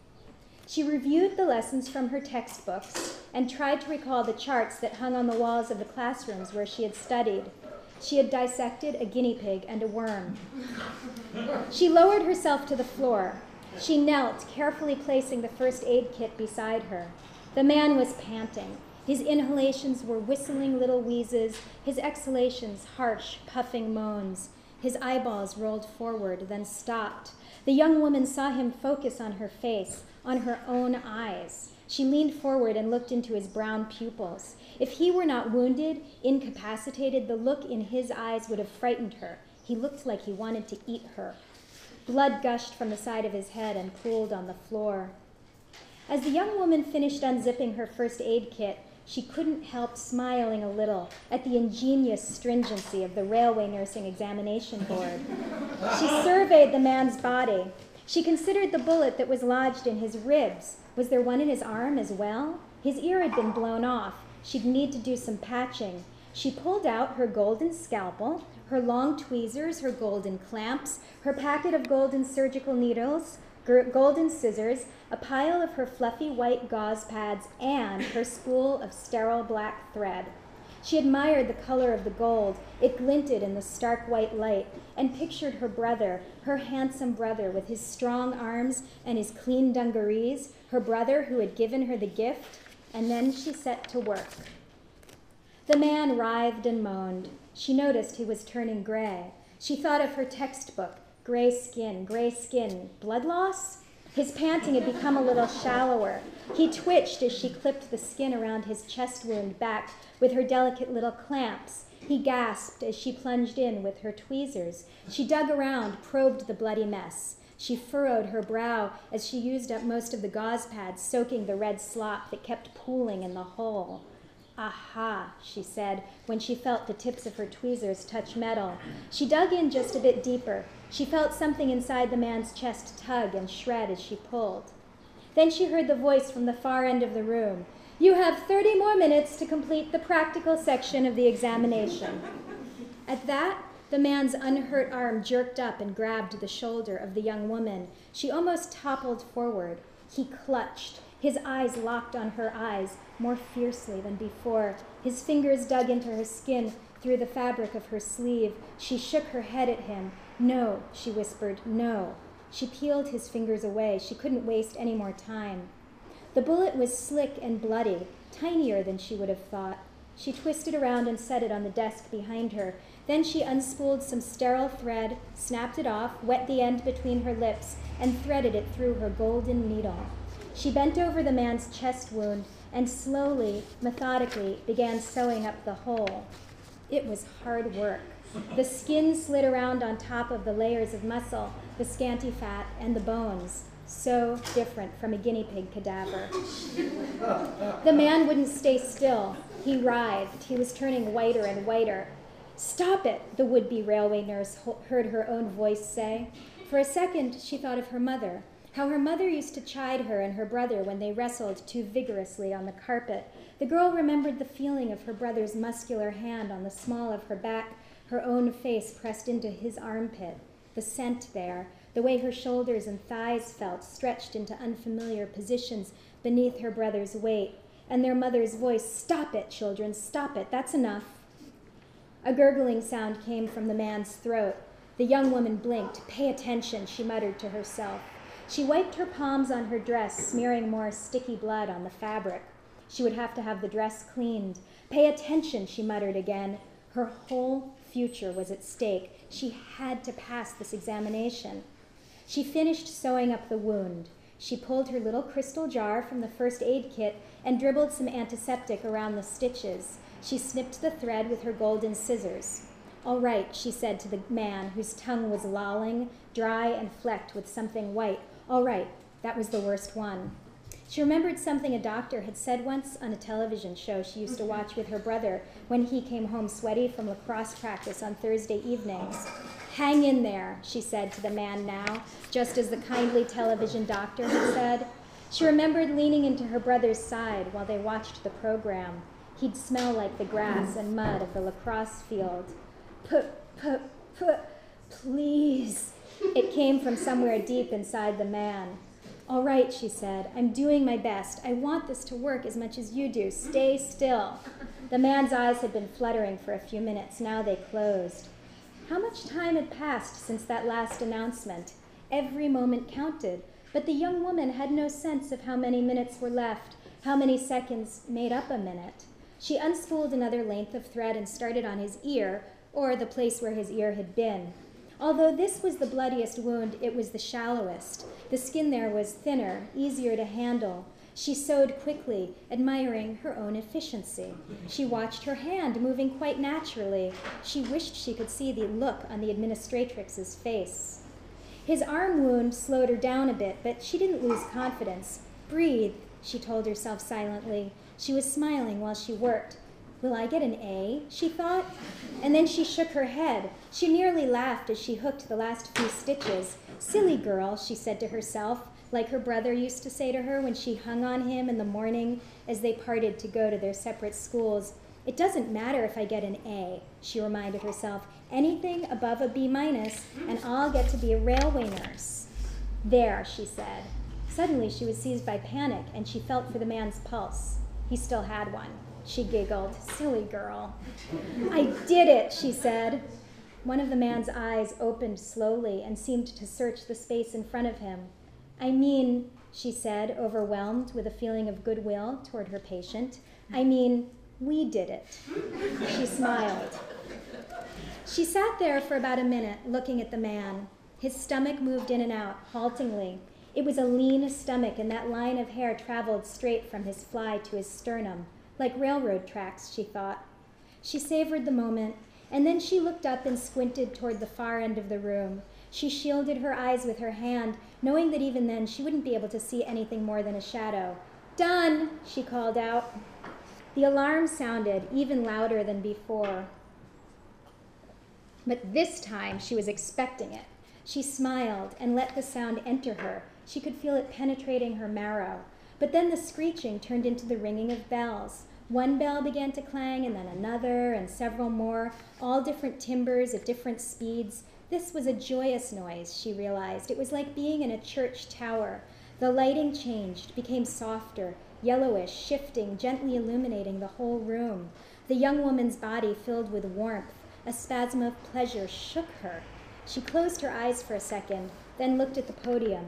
She reviewed the lessons from her textbooks and tried to recall the charts that hung on the walls of the classrooms where she had studied. She had dissected a guinea pig and a worm. She lowered herself to the floor. She knelt, carefully placing the first aid kit beside her. The man was panting. His inhalations were whistling little wheezes, his exhalations harsh, puffing moans. His eyeballs rolled forward, then stopped. The young woman saw him focus on her face, on her own eyes. She leaned forward and looked into his brown pupils. If he were not wounded, incapacitated, the look in his eyes would have frightened her. He looked like he wanted to eat her. Blood gushed from the side of his head and pooled on the floor. As the young woman finished unzipping her first aid kit, she couldn't help smiling a little at the ingenious stringency of the Railway Nursing Examination Board. She surveyed the man's body. She considered the bullet that was lodged in his ribs. Was there one in his arm as well? His ear had been blown off. She'd need to do some patching. She pulled out her golden scalpel, her long tweezers, her golden clamps, her packet of golden surgical needles, golden scissors, a pile of her fluffy white gauze pads, and her spool of sterile black thread. She admired the color of the gold. It glinted in the stark white light, and pictured her brother, her handsome brother with his strong arms and his clean dungarees, her brother who had given her the gift, and then she set to work. The man writhed and moaned. She noticed he was turning gray. She thought of her textbook, gray skin, blood loss? His panting had become a little shallower. He twitched as she clipped the skin around his chest wound back with her delicate little clamps. He gasped as she plunged in with her tweezers. She dug around, probed the bloody mess. She furrowed her brow as she used up most of the gauze pads, soaking the red slop that kept pooling in the hole. "Aha," she said, when she felt the tips of her tweezers touch metal. She dug in just a bit deeper. She felt something inside the man's chest tug and shred as she pulled. Then she heard the voice from the far end of the room. "You have 30 more minutes to complete the practical section of the examination." At that, the man's unhurt arm jerked up and grabbed the shoulder of the young woman. She almost toppled forward. He clutched. His eyes locked on her eyes more fiercely than before. His fingers dug into her skin through the fabric of her sleeve. She shook her head at him. "No," she whispered, "no." She peeled his fingers away. She couldn't waste any more time. The bullet was slick and bloody, tinier than she would have thought. She twisted around and set it on the desk behind her. Then she unspooled some sterile thread, snapped it off, wet the end between her lips, and threaded it through her golden needle. She bent over the man's chest wound and slowly, methodically, began sewing up the hole. It was hard work. The skin slid around on top of the layers of muscle, the scanty fat, and the bones. So different from a guinea pig cadaver. The man wouldn't stay still. He writhed. He was turning whiter and whiter. "Stop it," the would-be railway nurse heard her own voice say. For a second, she thought of her mother, how her mother used to chide her and her brother when they wrestled too vigorously on the carpet. The girl remembered the feeling of her brother's muscular hand on the small of her back, her own face pressed into his armpit, the scent there, the way her shoulders and thighs felt stretched into unfamiliar positions beneath her brother's weight, and their mother's voice, "Stop it, children, stop it, that's enough." A gurgling sound came from the man's throat. The young woman blinked. "Pay attention," she muttered to herself. She wiped her palms on her dress, smearing more sticky blood on the fabric. She would have to have the dress cleaned. "Pay attention," she muttered again. Her whole future was at stake. She had to pass this examination. She finished sewing up the wound. She pulled her little crystal jar from the first aid kit and dribbled some antiseptic around the stitches. She snipped the thread with her golden scissors. "All right," she said to the man whose tongue was lolling, dry and flecked with something white. "All right, that was the worst one." She remembered something a doctor had said once on a television show she used to watch with her brother when he came home sweaty from lacrosse practice on Thursday evenings. "Hang in there," she said to the man now, just as the kindly television doctor had said. She remembered leaning into her brother's side while they watched the program. He'd smell like the grass and mud of the lacrosse field. Please." It came from somewhere deep inside the man. "All right," she said. "I'm doing my best. I want this to work as much as you do. Stay still." The man's eyes had been fluttering for a few minutes. Now they closed. How much time had passed since that last announcement? Every moment counted, but the young woman had no sense of how many minutes were left, how many seconds made up a minute. She unspooled another length of thread and started on his ear, or the place where his ear had been. Although this was the bloodiest wound, it was the shallowest. The skin there was thinner, easier to handle. She sewed quickly, admiring her own efficiency. She watched her hand moving quite naturally. She wished she could see the look on the administratrix's face. His arm wound slowed her down a bit, but she didn't lose confidence. "Breathe," she told herself silently. She was smiling while she worked. "Will I get an A?" she thought. And then she shook her head. She nearly laughed as she hooked the last few stitches. "Silly girl," she said to herself, like her brother used to say to her when she hung on him in the morning as they parted to go to their separate schools. "It doesn't matter if I get an A," she reminded herself. "Anything above a B- and I'll get to be a railway nurse." "There," she said. Suddenly she was seized by panic, and she felt for the man's pulse. He still had one. She giggled. "Silly girl." "I did it," she said. One of the man's eyes opened slowly and seemed to search the space in front of him. "I mean," she said, overwhelmed with a feeling of goodwill toward her patient, "I mean, we did it." She smiled. She sat there for about a minute, looking at the man. His stomach moved in and out, haltingly. It was a lean stomach, and that line of hair traveled straight from his fly to his sternum, like railroad tracks, she thought. She savored the moment, and then she looked up and squinted toward the far end of the room. She shielded her eyes with her hand, knowing that even then she wouldn't be able to see anything more than a shadow. "Done," she called out. The alarm sounded even louder than before. But this time she was expecting it. She smiled and let the sound enter her. She could feel it penetrating her marrow. But then the screeching turned into the ringing of bells. One bell began to clang, and then another, and several more, all different timbres at different speeds. This was a joyous noise, she realized. It was like being in a church tower. The lighting changed, became softer, yellowish, shifting, gently illuminating the whole room. The young woman's body filled with warmth. A spasm of pleasure shook her. She closed her eyes for a second, then looked at the podium.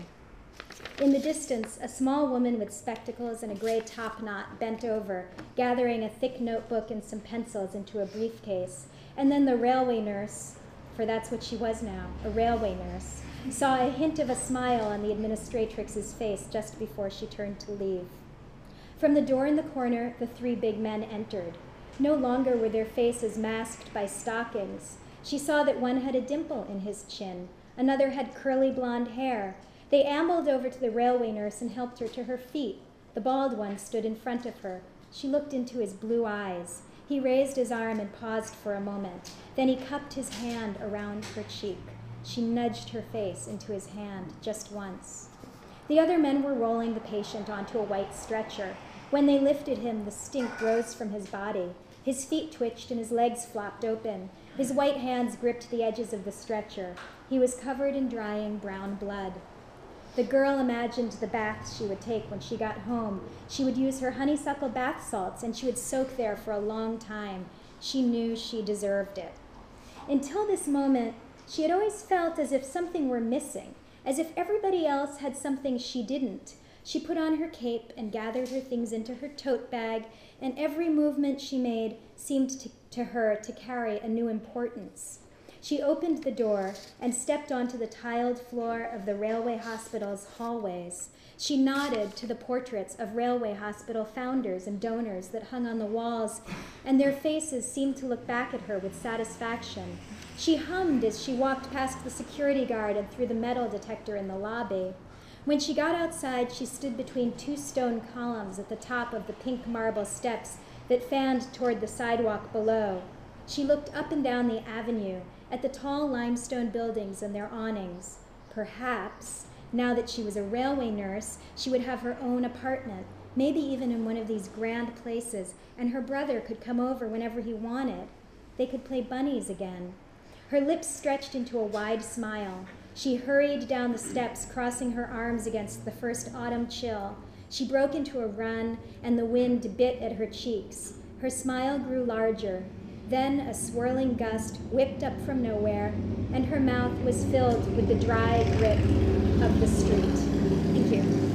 In the distance, a small woman with spectacles and a gray top knot bent over, gathering a thick notebook and some pencils into a briefcase. And then the railway nurse, for that's what she was now, a railway nurse, saw a hint of a smile on the administratrix's face just before she turned to leave. From the door in the corner, the three big men entered. No longer were their faces masked by stockings. She saw that one had a dimple in his chin, another had curly blonde hair. They ambled over to the railway nurse and helped her to her feet. The bald one stood in front of her. She looked into his blue eyes. He raised his arm and paused for a moment. Then he cupped his hand around her cheek. She nudged her face into his hand just once. The other men were rolling the patient onto a white stretcher. When they lifted him, the stink rose from his body. His feet twitched and his legs flopped open. His white hands gripped the edges of the stretcher. He was covered in drying brown blood. The girl imagined the baths she would take when she got home. She would use her honeysuckle bath salts, and she would soak there for a long time. She knew she deserved it. Until this moment, she had always felt as if something were missing, as if everybody else had something she didn't. She put on her cape and gathered her things into her tote bag, and every movement she made seemed to her to carry a new importance. She opened the door and stepped onto the tiled floor of the railway hospital's hallways. She nodded to the portraits of railway hospital founders and donors that hung on the walls, and their faces seemed to look back at her with satisfaction. She hummed as she walked past the security guard and through the metal detector in the lobby. When she got outside, she stood between two stone columns at the top of the pink marble steps that fanned toward the sidewalk below. She looked up and down the avenue at the tall limestone buildings and their awnings. Perhaps, now that she was a railway nurse, she would have her own apartment, maybe even in one of these grand places, and her brother could come over whenever he wanted. They could play bunnies again. Her lips stretched into a wide smile. She hurried down the steps, crossing her arms against the first autumn chill. She broke into a run, and the wind bit at her cheeks. Her smile grew larger. Then a swirling gust whipped up from nowhere, and her mouth was filled with the dry grip of the street. Thank you.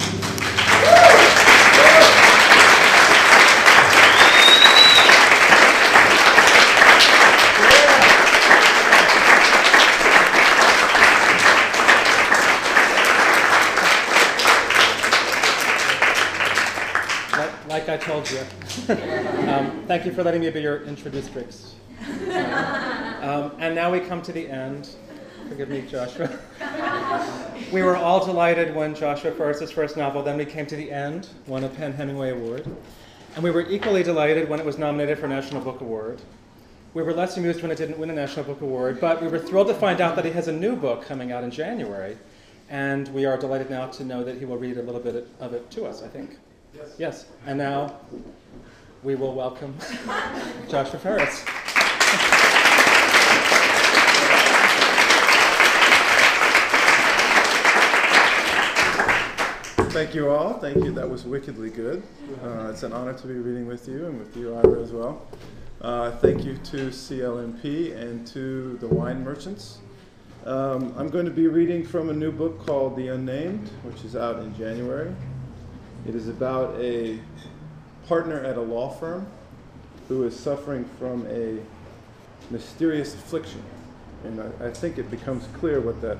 Like I told you. Thank you for letting me be your introductrix. And now we come to the end. Forgive me, Joshua. We were all delighted when Joshua Ferris's first novel, Then We Came to the End, won a PEN Hemingway Award. And we were equally delighted when it was nominated for a National Book Award. We were less amused when it didn't win a National Book Award, but we were thrilled to find out that he has a new book coming out in January. And we are delighted now to know that he will read a little bit of it to us, I think. Yes. And now we will welcome Joshua Ferris. Thank you all. Thank you. That was wickedly good. It's an honor to be reading with you and with you, Ira, as well. Thank you to CLMP and to the wine merchants. I'm going to be reading from a new book called The Unnamed, which is out in January. It is about a partner at a law firm who is suffering from a mysterious affliction. And I think it becomes clear what that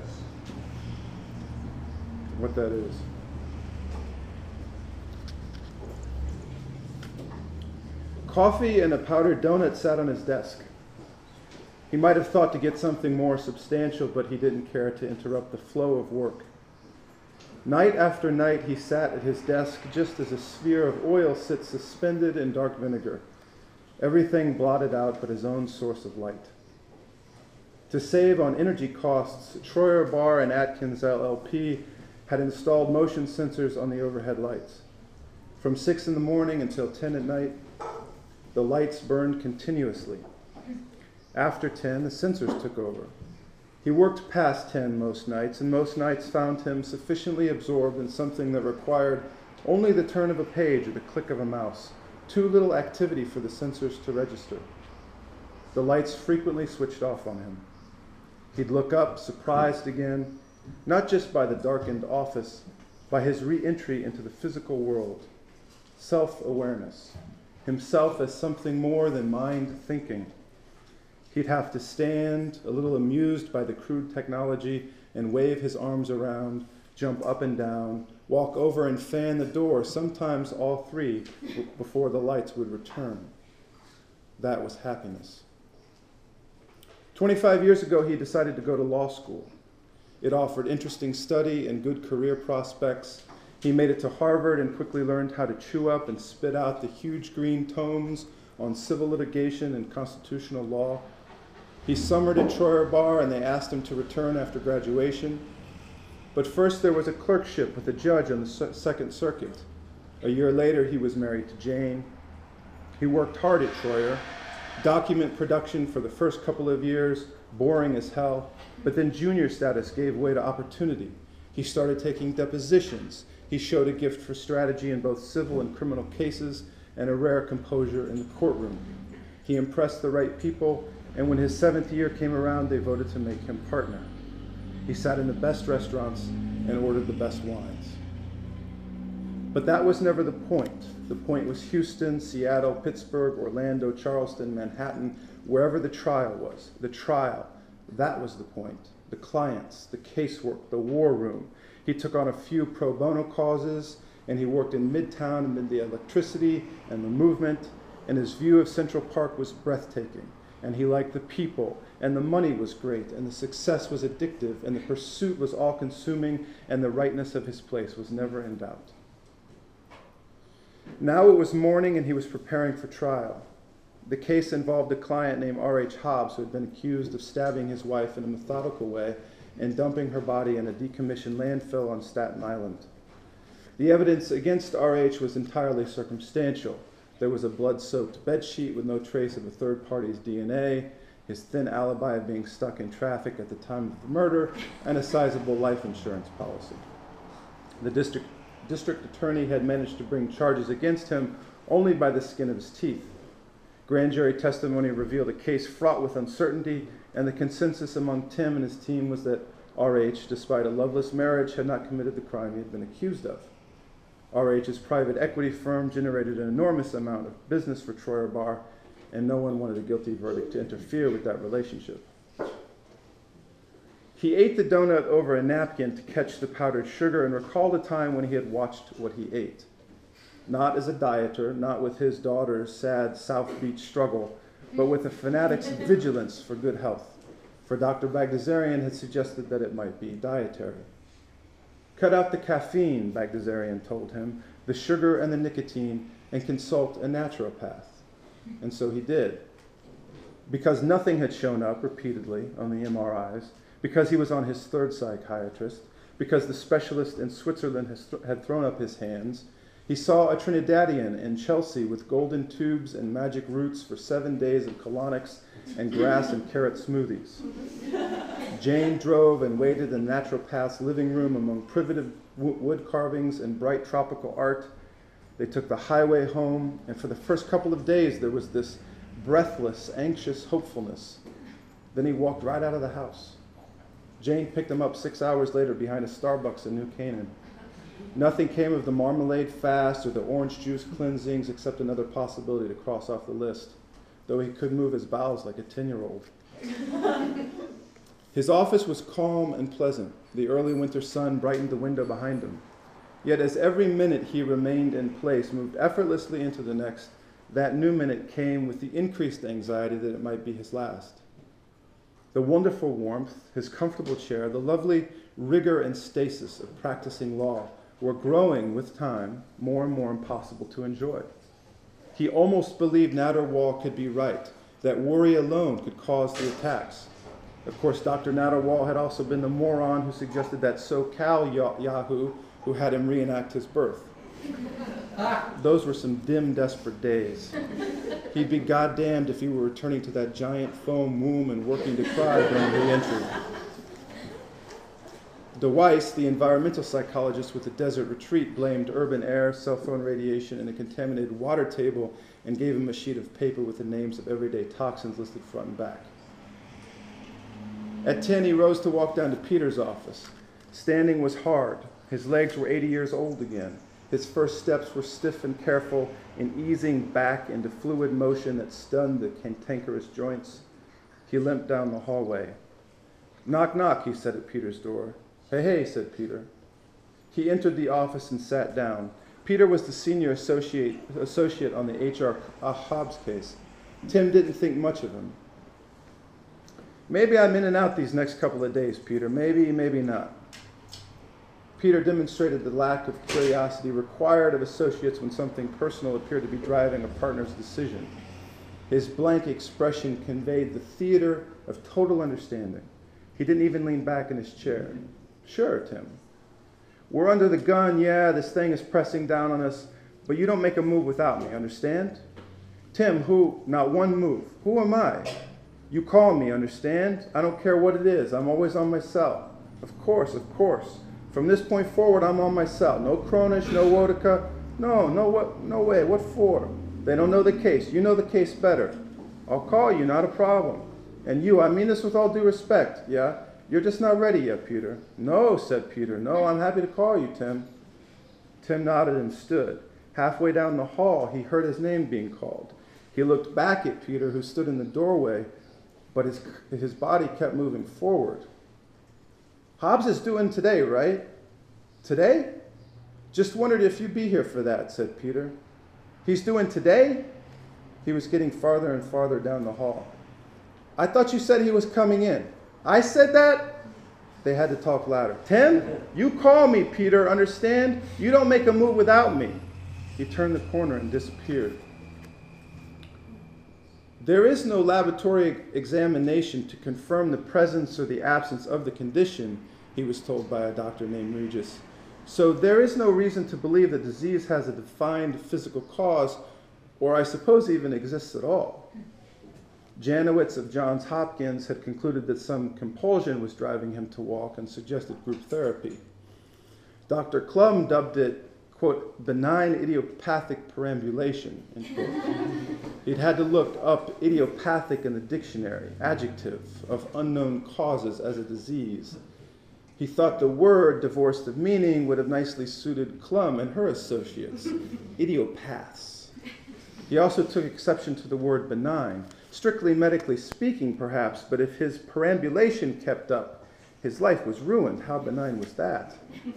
is. Coffee and a powdered donut sat on his desk. He might have thought to get something more substantial, but he didn't care to interrupt the flow of work. Night after night, he sat at his desk just as a sphere of oil sits suspended in dark vinegar, everything blotted out but his own source of light. To save on energy costs, Troyer, Barr, and Atkins LLP had installed motion sensors on the overhead lights. From 6 in the morning until 10 at night, the lights burned continuously. After 10, the sensors took over. He worked past 10 most nights, and most nights found him sufficiently absorbed in something that required only the turn of a page or the click of a mouse, too little activity for the sensors to register. The lights frequently switched off on him. He'd look up, surprised again, not just by the darkened office, by his re-entry into the physical world, self-awareness, himself as something more than mind thinking. He'd have to stand, a little amused by the crude technology, and wave his arms around, jump up and down, walk over and fan the door, sometimes all three, before the lights would return. That was happiness. 25 years ago, he decided to go to law school. It offered interesting study and good career prospects. He made it to Harvard and quickly learned how to chew up and spit out the huge green tomes on civil litigation and constitutional law. He summered at Troyer Bar, and they asked him to return after graduation. But first there was a clerkship with a judge on the Second Circuit. A year later, he was married to Jane. He worked hard at Troyer, document production for the first couple of years, boring as hell, but then junior status gave way to opportunity. He started taking depositions. He showed a gift for strategy in both civil and criminal cases and a rare composure in the courtroom. He impressed the right people, and when his 7th year came around, they voted to make him partner. He sat in the best restaurants and ordered the best wines. But that was never the point. The point was Houston, Seattle, Pittsburgh, Orlando, Charleston, Manhattan, wherever the trial was. The trial, that was the point. The clients, the casework, the war room. He took on a few pro bono causes, and he worked in Midtown amid the electricity and the movement, and his view of Central Park was breathtaking. And he liked the people, and the money was great, and the success was addictive, and the pursuit was all-consuming, and the rightness of his place was never in doubt. Now it was morning, and he was preparing for trial. The case involved a client named R.H. Hobbs, who had been accused of stabbing his wife in a methodical way and dumping her body in a decommissioned landfill on Staten Island. The evidence against R.H. was entirely circumstantial. There was a blood-soaked bedsheet with no trace of a third party's DNA, his thin alibi of being stuck in traffic at the time of the murder, and a sizable life insurance policy. The district attorney had managed to bring charges against him only by the skin of his teeth. Grand jury testimony revealed a case fraught with uncertainty, and the consensus among Tim and his team was that R.H., despite a loveless marriage, had not committed the crime he had been accused of. R.H.'s private equity firm generated an enormous amount of business for Troyer Bar, and no one wanted a guilty verdict to interfere with that relationship. He ate the donut over a napkin to catch the powdered sugar and recalled a time when he had watched what he ate. Not as a dieter, not with his daughter's sad South Beach struggle, but with a fanatic's vigilance for good health. For Dr. Bagdasarian had suggested that it might be dietary. Cut out the caffeine, Bagdasarian told him, the sugar and the nicotine, and consult a naturopath. And so he did. Because nothing had shown up repeatedly on the MRIs, because he was on his third psychiatrist, because the specialist in Switzerland had thrown up his hands, he saw a Trinidadian in Chelsea with golden tubes and magic roots for 7 days of colonics and grass and carrot smoothies. Jane drove and waited in the naturopath's living room among primitive wood carvings and bright tropical art. They took the highway home, and for the first couple of days there was this breathless, anxious hopefulness. Then he walked right out of the house. Jane picked him up 6 hours later behind a Starbucks in New Canaan. Nothing came of the marmalade fast or the orange juice cleansings except another possibility to cross off the list, though he could move his bowels like a 10-year-old. His office was calm and pleasant. The early winter sun brightened the window behind him. Yet as every minute he remained in place, moved effortlessly into the next, that new minute came with the increased anxiety that it might be his last. The wonderful warmth, his comfortable chair, the lovely rigor and stasis of practicing law were growing with time more and more impossible to enjoy. He almost believed Nader Wall could be right, that worry alone could cause the attacks. Of course, Dr. Nader Wall had also been the moron who suggested that SoCal Yahoo who had him reenact his birth. Those were some dim, desperate days. He'd be goddamned if he were returning to that giant foam womb and working to cry during re-entry. DeWeiss, the environmental psychologist with the Desert Retreat, blamed urban air, cell phone radiation, and a contaminated water table and gave him a sheet of paper with the names of everyday toxins listed front and back. At 10, he rose to walk down to Peter's office. Standing was hard. His legs were 80 years old again. His first steps were stiff and careful in easing back into fluid motion that stunned the cantankerous joints. He limped down the hallway. "Knock, knock," he said at Peter's door. "Hey, hey," said Peter. He entered the office and sat down. Peter was the senior associate on the H.R. Hobbs case. Tim didn't think much of him. "Maybe I'm in and out these next couple of days, Peter. Maybe, maybe not." Peter demonstrated the lack of curiosity required of associates when something personal appeared to be driving a partner's decision. His blank expression conveyed the theater of total understanding. He didn't even lean back in his chair. "Sure, Tim. We're under the gun, yeah, this thing is pressing down on us, but you don't make a move without me, understand? Tim, not one move. Who am I? You call me, understand? I don't care what it is. I'm always on my cell. Of course, of course. From this point forward, I'm on my cell. No Kronish, no Wodika. No way. What for? They don't know the case. You know the case better. I'll call you, not a problem. And you, I mean this with all due respect, yeah? You're just not ready yet, Peter." "No," said Peter. "No, I'm happy to call you, Tim." Tim nodded and stood. Halfway down the hall, he heard his name being called. He looked back at Peter, who stood in the doorway, but his body kept moving forward. "Hobbs is doing today, right?" "Today? Just wondered if you'd be here for that," said Peter. "He's doing today?" He was getting farther and farther down the hall. "I thought you said he was coming in." "I said that?" They had to talk louder. "Tim, you call me, Peter, understand? You don't make a move without me." He turned the corner and disappeared. There is no laboratory examination to confirm the presence or the absence of the condition, he was told by a doctor named Regis. So there is no reason to believe that disease has a defined physical cause, or I suppose even exists at all. Janowitz of Johns Hopkins had concluded that some compulsion was driving him to walk and suggested group therapy. Dr. Klum dubbed it, quote, "benign idiopathic perambulation," end quote. He'd had to look up idiopathic in the dictionary, adjective of unknown causes as a disease. He thought the word, divorced of meaning, would have nicely suited Klum and her associates, idiopaths. He also took exception to the word benign, strictly medically speaking perhaps, but if his perambulation kept up, his life was ruined. How benign was that?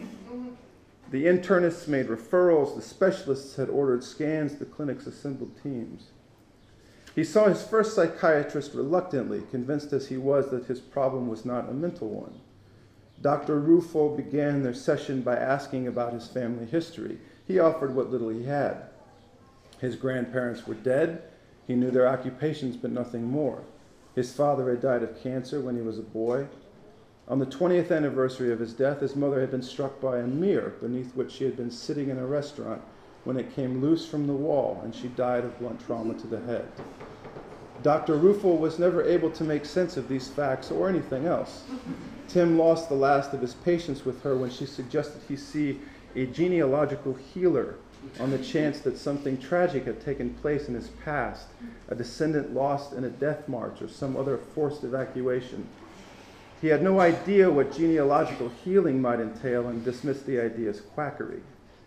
The internists made referrals, the specialists had ordered scans, the clinics assembled teams. He saw his first psychiatrist reluctantly, convinced as he was that his problem was not a mental one. Dr. Ruffo began their session by asking about his family history. He offered what little he had. His grandparents were dead. He knew their occupations, but nothing more. His father had died of cancer when he was a boy. On the 20th anniversary of his death, his mother had been struck by a mirror beneath which she had been sitting in a restaurant when it came loose from the wall, and she died of blunt trauma to the head. Dr. Ruffo was never able to make sense of these facts or anything else. Tim lost the last of his patience with her when she suggested he see a genealogical healer on the chance that something tragic had taken place in his past, a descendant lost in a death march or some other forced evacuation. He had no idea what genealogical healing might entail and dismissed the idea as quackery.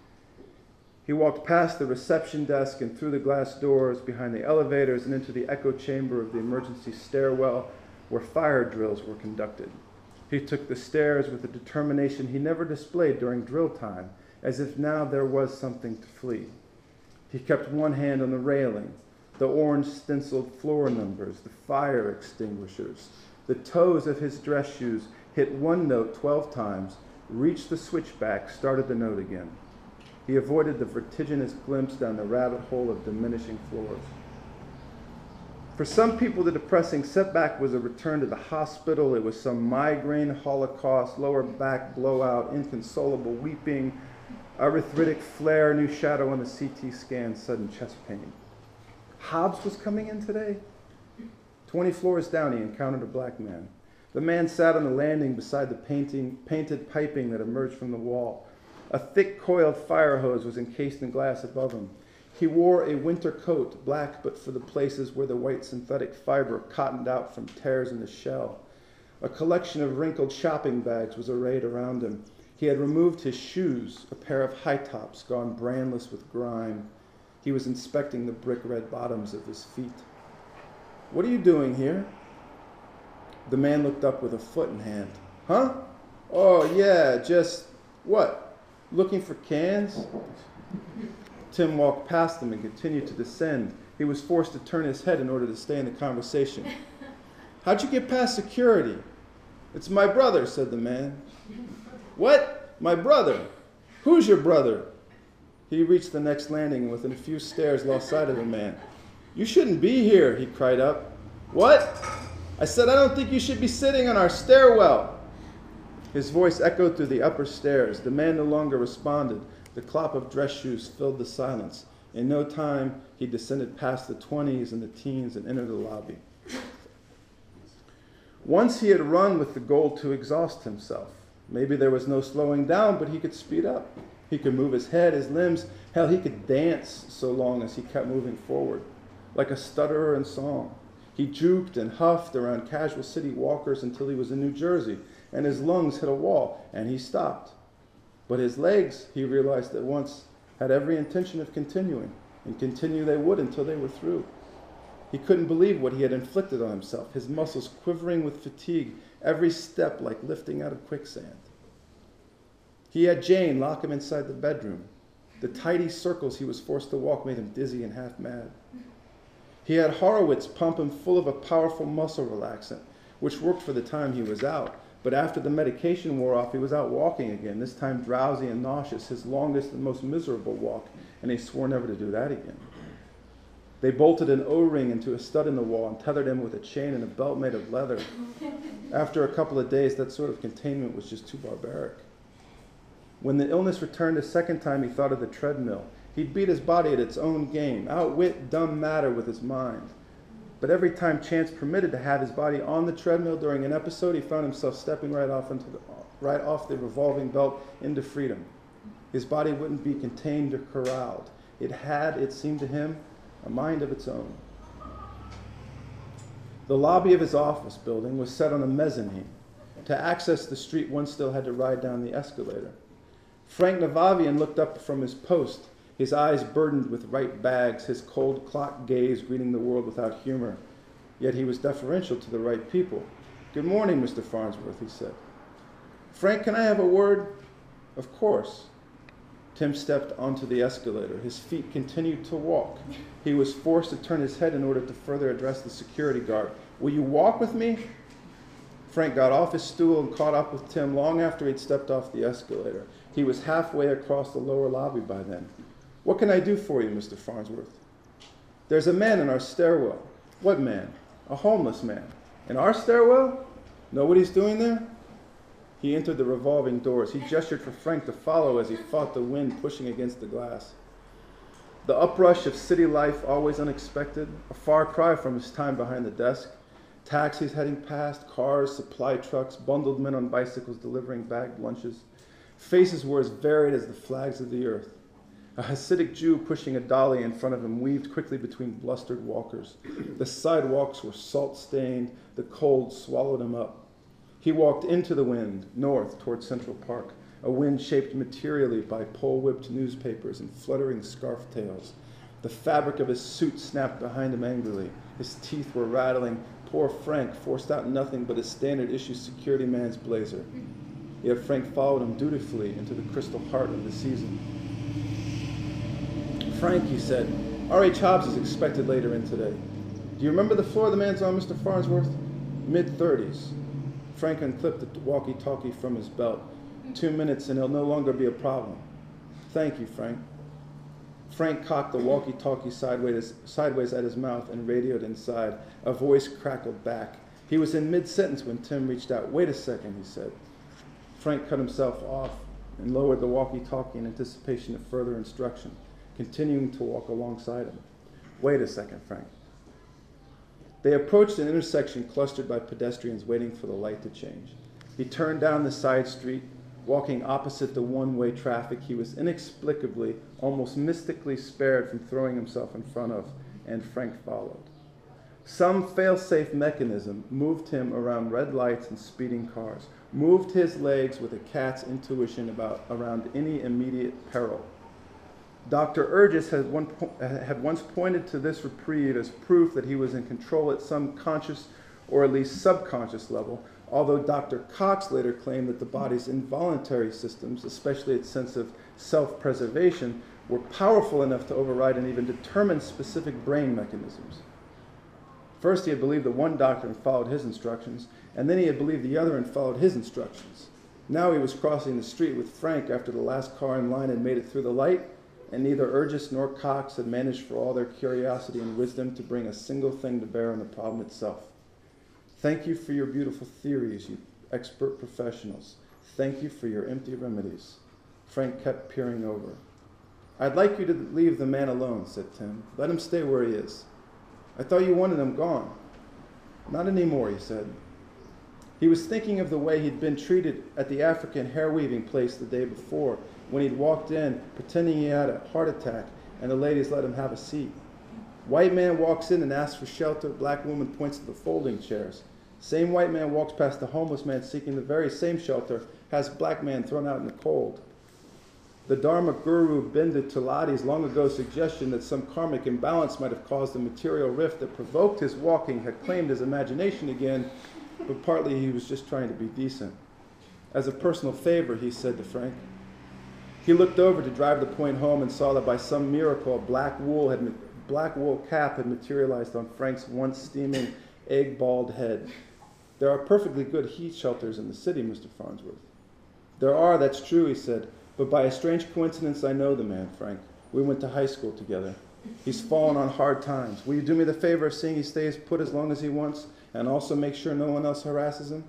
He walked past the reception desk and through the glass doors, behind the elevators, and into the echo chamber of the emergency stairwell where fire drills were conducted. He took the stairs with a determination he never displayed during drill time, as if now there was something to flee. He kept one hand on the railing, the orange stenciled floor numbers, the fire extinguishers. The toes of his dress shoes hit one note 12 times, reached the switchback, started the note again. He avoided the vertiginous glimpse down the rabbit hole of diminishing floors. For some people, the depressing setback was a return to the hospital. It was some migraine, holocaust, lower back blowout, inconsolable weeping, arthritic flare, new shadow on the CT scan, sudden chest pain. Hobbs was coming in today? 20 floors down, he encountered a black man. The man sat on the landing beside the painted piping that emerged from the wall. A thick coiled fire hose was encased in glass above him. He wore a winter coat, black but for the places where the white synthetic fiber cottoned out from tears in the shell. A collection of wrinkled shopping bags was arrayed around him. He had removed his shoes, a pair of high tops gone brandless with grime. He was inspecting the brick-red bottoms of his feet. "What are you doing here?" The man looked up with a foot in hand. "Huh? Oh, yeah, just, what, looking for cans?" Tim walked past them and continued to descend. He was forced to turn his head in order to stay in the conversation. "How'd you get past security?" "It's my brother," said the man. "What? My brother? Who's your brother?" He reached the next landing and within a few stairs lost sight of the man. "You shouldn't be here," he cried up. "What? I said I don't think you should be sitting on our stairwell." His voice echoed through the upper stairs. The man no longer responded. The clop of dress shoes filled the silence. In no time, he descended past the 20s and the teens and entered the lobby. Once he had run with the goal to exhaust himself. Maybe there was no slowing down, but he could speed up. He could move his head, his limbs. Hell, he could dance so long as he kept moving forward, like a stutterer in song. He juked and huffed around casual city walkers until he was in New Jersey, and his lungs hit a wall, and he stopped. But his legs, he realized at once, had every intention of continuing, and continue they would until they were through. He couldn't believe what he had inflicted on himself, his muscles quivering with fatigue, every step like lifting out of quicksand. He had Jane lock him inside the bedroom. The tidy circles he was forced to walk made him dizzy and half mad. He had Horowitz pump him full of a powerful muscle relaxant, which worked for the time he was out. But after the medication wore off, he was out walking again, this time drowsy and nauseous, his longest and most miserable walk, and he swore never to do that again. They bolted an O-ring into a stud in the wall and tethered him with a chain and a belt made of leather. After a couple of days, that sort of containment was just too barbaric. When the illness returned a second time, he thought of the treadmill. He'd beat his body at its own game, outwit dumb matter with his mind. But every time chance permitted to have his body on the treadmill during an episode, he found himself stepping right off the revolving belt into freedom. His body wouldn't be contained or corralled. It had, it seemed to him, a mind of its own. The lobby of his office building was set on a mezzanine. To access the street, one still had to ride down the escalator. Frank Navavian looked up from his post, his eyes burdened with right bags, his cold clock gaze greeting the world without humor. Yet he was deferential to the right people. "Good morning, Mr. Farnsworth," he said. "Frank, can I have a word?" "Of course." Tim stepped onto the escalator. His feet continued to walk. He was forced to turn his head in order to further address the security guard. "Will you walk with me?" Frank got off his stool and caught up with Tim long after he'd stepped off the escalator. He was halfway across the lower lobby by then. "What can I do for you, Mr. Farnsworth?" "There's a man in our stairwell." "What man?" "A homeless man." "In our stairwell? Know what he's doing there?" He entered the revolving doors. He gestured for Frank to follow as he fought the wind pushing against the glass. The uprush of city life, always unexpected, a far cry from his time behind the desk. Taxis heading past, cars, supply trucks, bundled men on bicycles delivering bagged lunches. Faces were as varied as the flags of the earth. A Hasidic Jew pushing a dolly in front of him weaved quickly between blustered walkers. The sidewalks were salt-stained. The cold swallowed him up. He walked into the wind, north toward Central Park, a wind shaped materially by pole-whipped newspapers and fluttering scarf tails. The fabric of his suit snapped behind him angrily. His teeth were rattling. Poor Frank forced out nothing but a standard-issue security man's blazer. Yet Frank followed him dutifully into the crystal heart of the season. "Frank," he said, "R.H. Hobbs is expected later in today. Do you remember the floor the man's on, Mr. Farnsworth?" "Mid-30s. Frank unclipped the walkie-talkie from his belt. 2 minutes and he'll no longer be a problem." "Thank you, Frank." Frank cocked the walkie-talkie sideways at his mouth and radioed inside. A voice crackled back. He was in mid-sentence when Tim reached out. "Wait a second," he said. Frank cut himself off and lowered the walkie-talkie in anticipation of further instruction, continuing to walk alongside him. "Wait a second, Frank." They approached an intersection clustered by pedestrians waiting for the light to change. He turned down the side street. Walking opposite the one-way traffic, he was inexplicably, almost mystically spared from throwing himself in front of, and Frank followed. Some fail-safe mechanism moved him around red lights and speeding cars, moved his legs with a cat's intuition around any immediate peril. Dr. Urgis had once pointed to this reprieve as proof that he was in control at some conscious or at least subconscious level, although Dr. Cox later claimed that the body's involuntary systems, especially its sense of self-preservation, were powerful enough to override and even determine specific brain mechanisms. First, he had believed the one doctor and followed his instructions, and then he had believed the other and followed his instructions. Now he was crossing the street with Frank after the last car in line had made it through the light, and neither Urgis nor Cox had managed for all their curiosity and wisdom to bring a single thing to bear on the problem itself. Thank you for your beautiful theories, you expert professionals. Thank you for your empty remedies. Frank kept peering over. I'd like you to leave the man alone, said Tim. Let him stay where he is. I thought you wanted him gone. Not anymore, he said. He was thinking of the way he'd been treated at the African hair-weaving place the day before, when he'd walked in pretending he had a heart attack and the ladies let him have a seat. White man walks in and asks for shelter. Black woman points to the folding chairs. Same white man walks past the homeless man seeking the very same shelter, has black man thrown out in the cold. The Dharma guru Binda Tuladi's long ago suggestion that some karmic imbalance might have caused the material rift that provoked his walking had claimed his imagination again, but partly he was just trying to be decent. As a personal favor, he said to Frank. He looked over to drive the point home and saw that by some miracle a black wool cap had materialized on Frank's once steaming, egg-balled head. There are perfectly good heat shelters in the city, Mr. Farnsworth. There are, that's true, he said, but by a strange coincidence I know the man, Frank. We went to high school together. He's fallen on hard times. Will you do me the favor of seeing he stays put as long as he wants and also make sure no one else harasses him?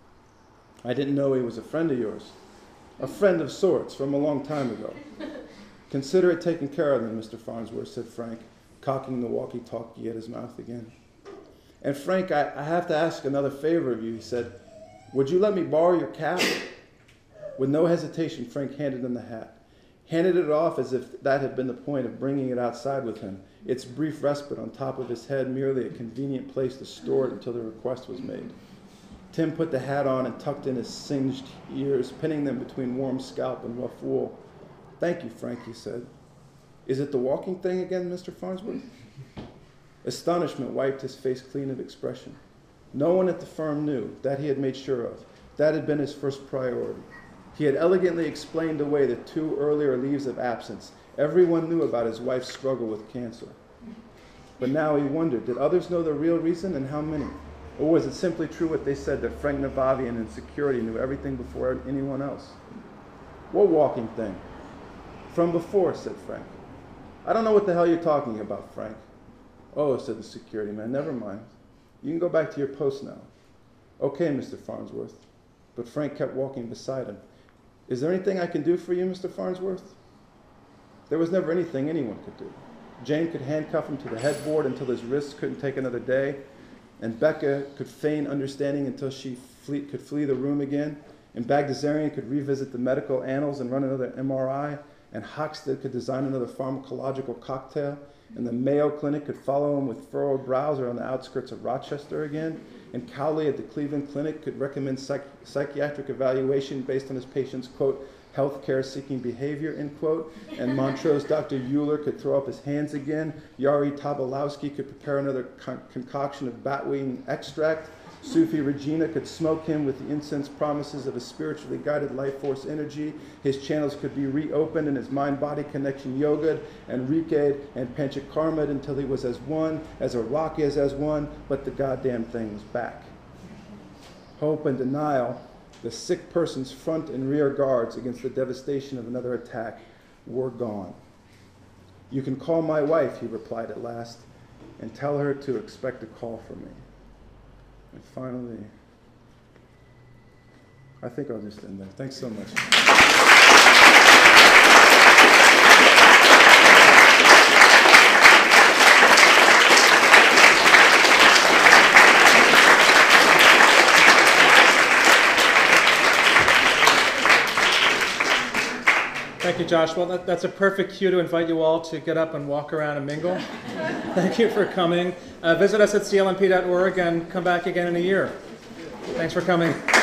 I didn't know he was a friend of yours. A friend of sorts from a long time ago. Consider it taken care of then, Mr. Farnsworth, said Frank, cocking the walkie-talkie at his mouth again. And Frank, I have to ask another favor of you, he said. Would you let me borrow your cap? With no hesitation, Frank handed him the hat. Handed it off as if that had been the point of bringing it outside with him, its brief respite on top of his head merely a convenient place to store it until the request was made. Tim put the hat on and tucked in his singed ears, pinning them between warm scalp and rough wool. Thank you, Frank, he said. Is it the walking thing again, Mr. Farnsworth? Astonishment wiped his face clean of expression. No one at the firm knew. That he had made sure of. That had been his first priority. He had elegantly explained away the 2 earlier leaves of absence. Everyone knew about his wife's struggle with cancer. But now he wondered, did others know the real reason and how many? Or was it simply true what they said, that Frank Navavian in security knew everything before anyone else? What walking thing? From before, said Frank. I don't know what the hell you're talking about, Frank. Oh, said the security man, never mind. You can go back to your post now. Okay, Mr. Farnsworth. But Frank kept walking beside him. Is there anything I can do for you, Mr. Farnsworth? There was never anything anyone could do. Jane could handcuff him to the headboard until his wrists couldn't take another day, and Becca could feign understanding until she could flee the room again, and Bagdasarian could revisit the medical annals and run another MRI, and Hoxton could design another pharmacological cocktail, and the Mayo Clinic could follow him with furrowed brows around the outskirts of Rochester again, and Cowley at the Cleveland Clinic could recommend psychiatric evaluation based on his patient's, quote, healthcare-seeking behavior, end quote, and Montrose Dr. Euler could throw up his hands again, Yari Tobolowsky could prepare another concoction of batwing extract, Sufi Regina could smoke him with the incense promises of a spiritually guided life force energy, his channels could be reopened and his mind-body connection yoga'd and Rika'd and Panchakarma'd until he was as one, as a rock is as one, but the goddamn thing was back. Hope and denial, the sick person's front and rear guards against the devastation of another attack, were gone. You can call my wife, he replied at last, and tell her to expect a call from me. And finally, I think I'll just end there. Thanks so much. Thank you, Josh. Well, that's a perfect cue to invite you all to get up and walk around and mingle. Thank you for coming. Visit us at clmp.org and come back again in a year. Thanks for coming.